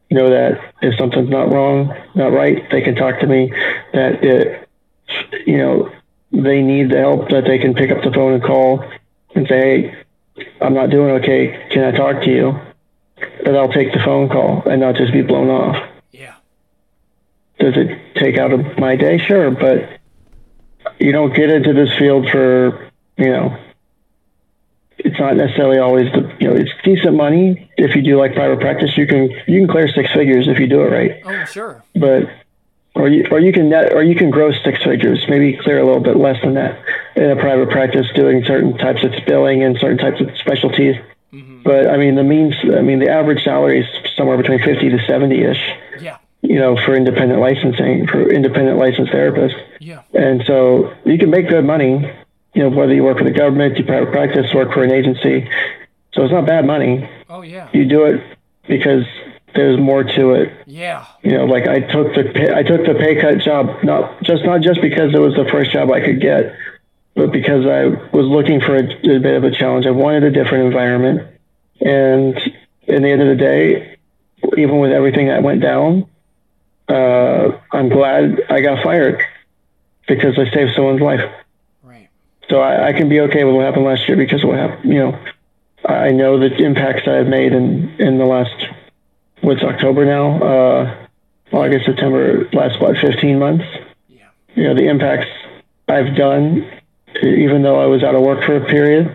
know that if something's not wrong, not right, they can talk to me. That it, you know, they need the help, that they can pick up the phone and call and say, hey, I'm not doing okay. Can I talk to you? That I'll take the phone call and not just be blown off. Yeah. Does it take out of my day? Sure, but you don't get into this field for, you know, it's not necessarily always the, you know, it's decent money. If you do like private practice, you can, you can clear six figures if you do it right. Oh, sure. But, or you, or you can net, or you can gross six figures, maybe clear a little bit less than that in a private practice, doing certain types of billing and certain types of specialties. Mm-hmm. But I mean, the means, I mean, the average salary is somewhere between fifty to seventy ish. Yeah. You know, for independent licensing, for independent licensed therapists. Yeah. And so you can make good money, you know, whether you work for the government, you private practice, work for an agency. So it's not bad money. Oh, yeah. You do it because there's more to it. Yeah. You know, like I took the pay, I took the pay cut job, not just not just because it was the first job I could get, but because I was looking for a, a bit of a challenge. I wanted a different environment. And in the end of the day, even with everything that went down, uh, I'm glad I got fired because I saved someone's life. Right. So I, I can be okay with what happened last year because what happened, you know, I know the impacts that I've made in, in the last, what's October now, uh, August, September, last, what, fifteen months? Yeah. You know, the impacts I've done, even though I was out of work for a period,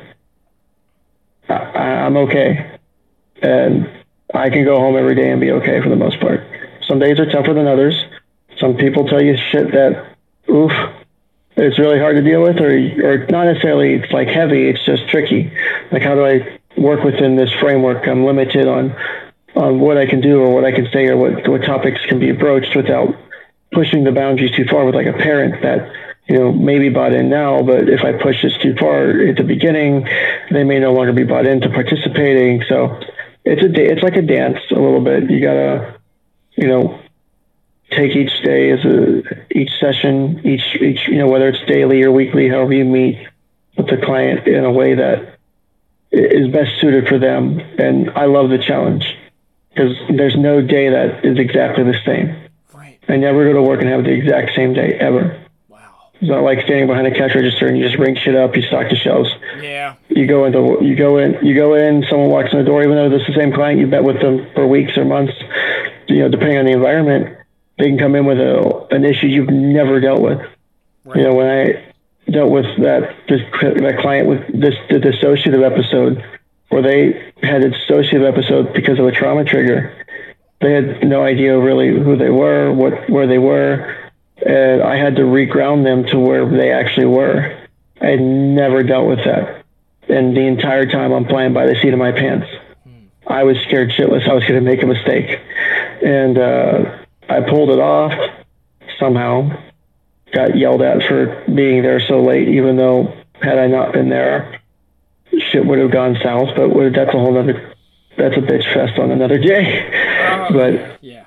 I, I'm okay. And I can go home every day and be okay for the most part. Some days are tougher than others. Some people tell you shit that, oof, it's really hard to deal with, or or not necessarily it's like heavy, it's just tricky. Like, how do I work within this framework? I'm limited on on what I can do or what I can say or what, what topics can be broached without pushing the boundaries too far with like a parent that, you know, maybe bought in now, but if I push this too far at the beginning, they may no longer be bought into participating. So it's a it's like a dance a little bit. You gotta, you know, take each day as a each session, each each you know, whether it's daily or weekly, however you meet with the client in a way that is best suited for them. And I love the challenge because there's no day that is exactly the same. Right. I never go to work and have the exact same day ever. It's not like standing behind a cash register and you just ring shit up, you stock the shelves. Yeah. You go into, you go in, you go in, someone walks in the door, even though this is the same client, you've met with them for weeks or months, you know, depending on the environment, they can come in with a, an issue you've never dealt with. Right. You know, when I dealt with that, this, that client with this, the dissociative episode, where they had a dissociative episode because of a trauma trigger, they had no idea really who they were, what, where they were. And I had to reground them to where they actually were. I had never dealt with that. And the entire time I'm flying by the seat of my pants. Hmm. I was scared shitless I was going to make a mistake. And uh, I pulled it off somehow. Got yelled at for being there so late, even though had I not been there, shit would have gone south. But that's a whole other, that's a bitch fest on another day. Oh, but yeah.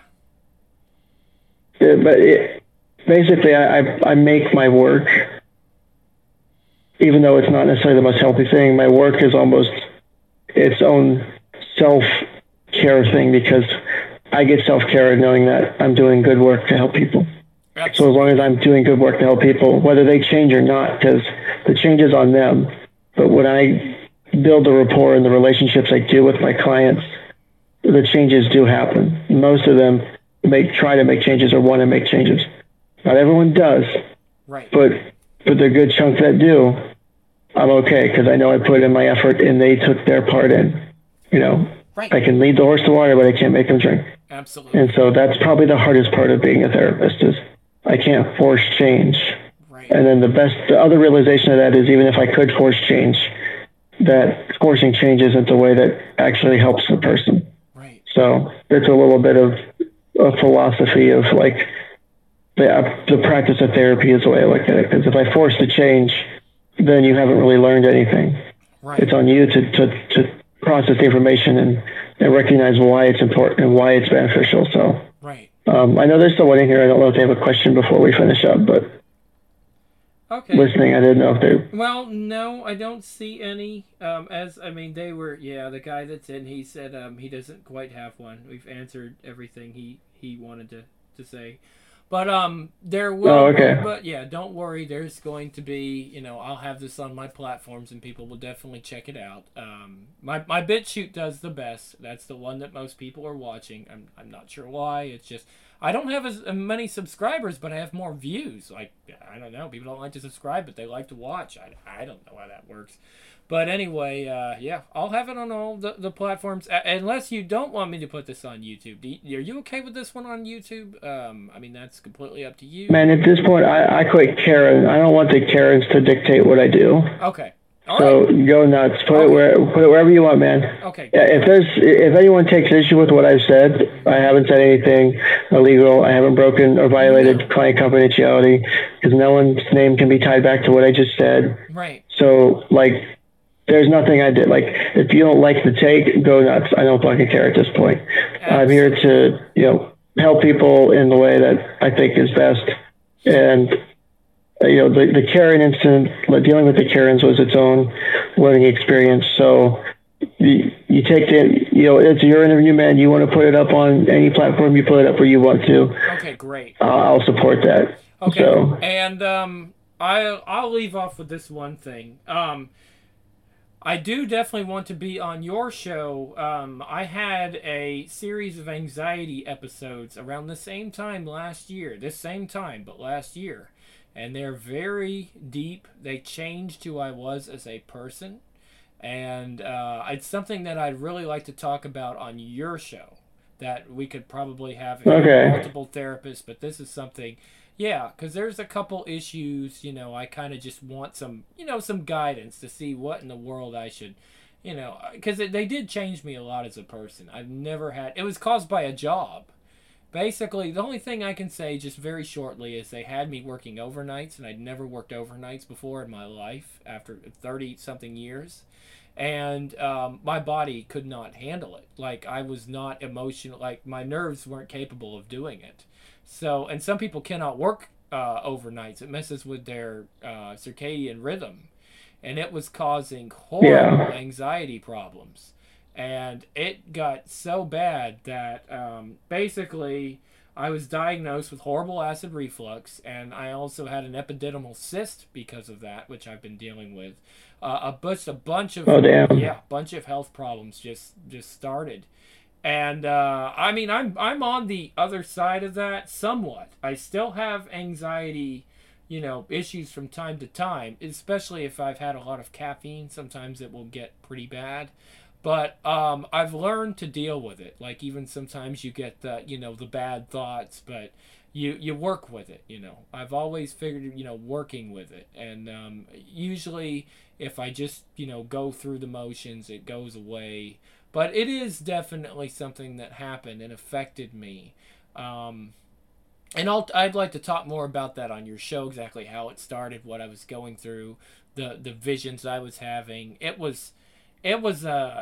It, but it, basically, I, I I make my work, even though it's not necessarily the most healthy thing, my work is almost its own self-care thing because I get self-care knowing that I'm doing good work to help people. Absolutely. So as long as I'm doing good work to help people, whether they change or not, because the change is on them. But when I build the rapport and the relationships I do with my clients, the changes do happen. Most of them make try to make changes or want to make changes. Not everyone does, right? But but the good chunk that do, I'm okay because I know I put in my effort and they took their part in. You know, right. I can lead the horse to water, but I can't make them drink. Absolutely. And so that's probably the hardest part of being a therapist is I can't force change. Right. And then the best, the other realization of that is even if I could force change, that forcing change isn't the way that actually helps the person. Right. So it's a little bit of a philosophy of like, the, the practice of therapy is the way I look at it. Because if I force the change, then you haven't really learned anything. Right. It's on you to, to, to process the information and, and recognize why it's important and why it's beneficial. So right. um, I know there's someone in here. I don't know if they have a question before we finish up, but Okay. listening. I didn't know if they. Well, no, I don't see any. Um, as I mean, they were. Yeah, the guy that's in, he said um, he doesn't quite have one. We've answered everything he he wanted to to say. But um, there Oh, will. okay. But yeah, don't worry. There's going to be. You know, I'll have this on my platforms, and people will definitely check it out. Um, my my BitChute does the best. That's the one that most people are watching. I'm I'm not sure why. It's just I don't have as many subscribers, but I have more views. Like I don't know, people don't like to subscribe, but they like to watch. I, I don't know how that works. But anyway, uh, yeah, I'll have it on all the, the platforms. Uh, unless you don't want me to put this on YouTube. Do you, are you okay with this one on YouTube? Um, I mean, that's completely up to you. Man, at this point, I, I quit Karen. I don't want the Karens to dictate what I do. Okay. All so right. Go nuts. Put okay. it where put it wherever you want, man. Okay. Yeah, if there's if anyone takes issue with what I've said, I haven't said anything illegal. I haven't broken or violated no. client confidentiality because no one's name can be tied back to what I just said. Right. So like, there's nothing I did. Like, if you don't like the take, go nuts. I don't fucking care at this point. Absolutely. I'm here to you know help people in the way that I think is best. And you know, the, the Karen incident, dealing with the Karens was its own learning experience. So you, you take the, you know, it's your interview, man. You want to put it up on any platform, you put it up where you want to. Okay, great. Uh, I'll support that. Okay, so. and um, I, I'll leave off with this one thing. Um, I do definitely want to be on your show. Um, I had a series of anxiety episodes around the same time last year. This same time, but last year. And they're very deep. They changed who I was as a person. And uh, it's something that I'd really like to talk about on your show. That we could probably have okay. multiple therapists. But this is something, yeah, because there's a couple issues, you know, I kind of just want some, you know, some guidance to see what in the world I should, you know, because they did change me a lot as a person. I've never had, it was caused by a job. Basically, the only thing I can say just very shortly is they had me working overnights, and I'd never worked overnights before in my life after thirty-something years. And um, my body could not handle it. Like, I was not emotional. Like, my nerves weren't capable of doing it. So, and some people cannot work uh, overnights. It messes with their uh, circadian rhythm. And it was causing horrible yeah. anxiety problems. And it got so bad that um, basically I was diagnosed with horrible acid reflux, and I also had an epididymal cyst because of that, which I've been dealing with. Uh, a bunch, a bunch of oh, damn. yeah, bunch of health problems just just started, and uh, I mean I'm I'm on the other side of that somewhat. I still have anxiety, you know, issues from time to time, especially if I've had a lot of caffeine. Sometimes it will get pretty bad. But um, I've learned to deal with it. Like, even sometimes you get the, you know, the bad thoughts, but you, you work with it, you know. I've always figured, you know, working with it. And um, usually if I just, you know, go through the motions, it goes away. But it is definitely something that happened and affected me. Um, and I'll, I'd like to talk more about that on your show, exactly how it started, what I was going through, the, the visions I was having. It was... It was, uh,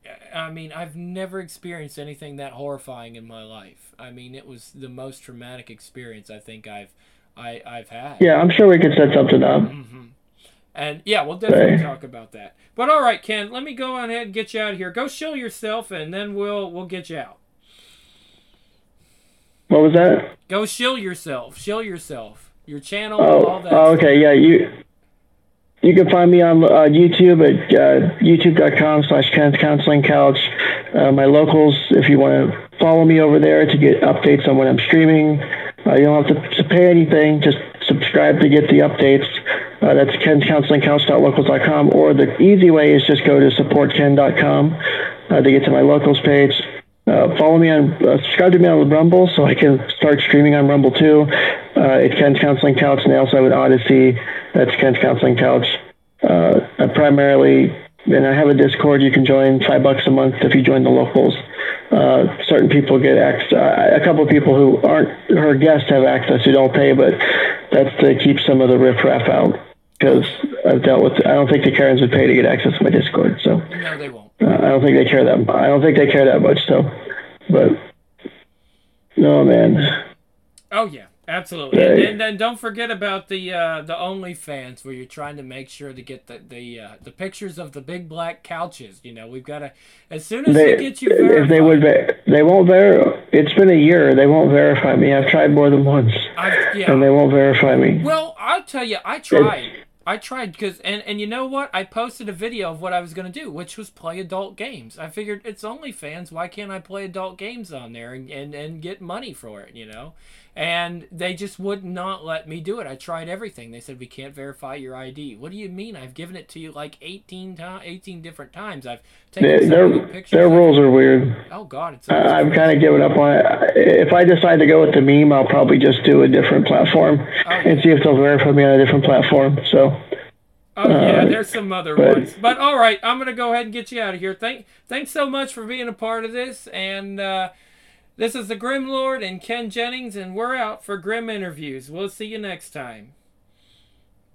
I mean, I've never experienced anything that horrifying in my life. I mean, it was the most traumatic experience I think I've, I, I've had. Yeah, I'm sure we could set something up. Mm-hmm. And yeah, we'll definitely talk about that. But all right, Ken, let me go on ahead and get you out of here. Go shill yourself, and then we'll, we'll get you out. What was that? Go shill yourself. Shill yourself. Your channel, oh, all that. Oh, okay, yeah, you... You can find me on uh, YouTube at uh, youtube.com slash Ken's Counseling Couch. Uh, my locals, if you want to follow me over there to get updates on when I'm streaming. Uh, you don't have to, to pay anything. Just subscribe to get the updates. Uh, that's kens counseling couch dot locals dot com. Or the easy way is just go to support ken dot com uh, to get to my locals page. Uh, follow me on, uh, subscribe to me on Rumble so I can start streaming on Rumble too. Uh, it's Ken's Counseling Couch, and I also have an Odyssey. That's Ken's Counseling Couch. Uh, I primarily, and I have a Discord you can join, five bucks a month if you join the locals. Uh, certain people get access, uh, a couple of people who aren't her guests have access who don't pay, but that's to keep some of the riffraff out. Because I've dealt with, I don't think the Karens would pay to get access to my Discord, so. No, they won't. Uh, I don't think they care that, I don't think they care that much, so. But, no, man. Oh, yeah. Absolutely, and, and then don't forget about the uh, the OnlyFans where you're trying to make sure to get the the uh, the pictures of the big black couches. You know, we've got to as soon as They, we get you verified. if they would, ver- they won't verify. It's been a year. They won't verify me. I've tried more than once, I've, yeah. and they won't verify me. Well, I'll tell you, I tried. I tried because, and, and you know what? I posted a video of what I was going to do, which was play adult games. I figured it's OnlyFans. Why can't I play adult games on there and, and, and get money for it, you know? And they just would not let me do it. I tried everything. They said, we can't verify your I D. What do you mean? I've given it to you like eighteen, to- eighteen different times. I've taken They, so their many pictures. their rules are weird. Oh, God. It's Uh, I've kind of given up on it. If I decide to go with the meme, I'll probably just do a different platform Oh, and see if they'll verify me on a different platform. So. Oh yeah, Uh, there's some other but- ones. But all right, I'm gonna go ahead and get you out of here. Thank, thanks so much for being a part of this. And uh, this is the Grim Lord and Ken Jennings, and we're out for Grim Interviews. We'll see you next time.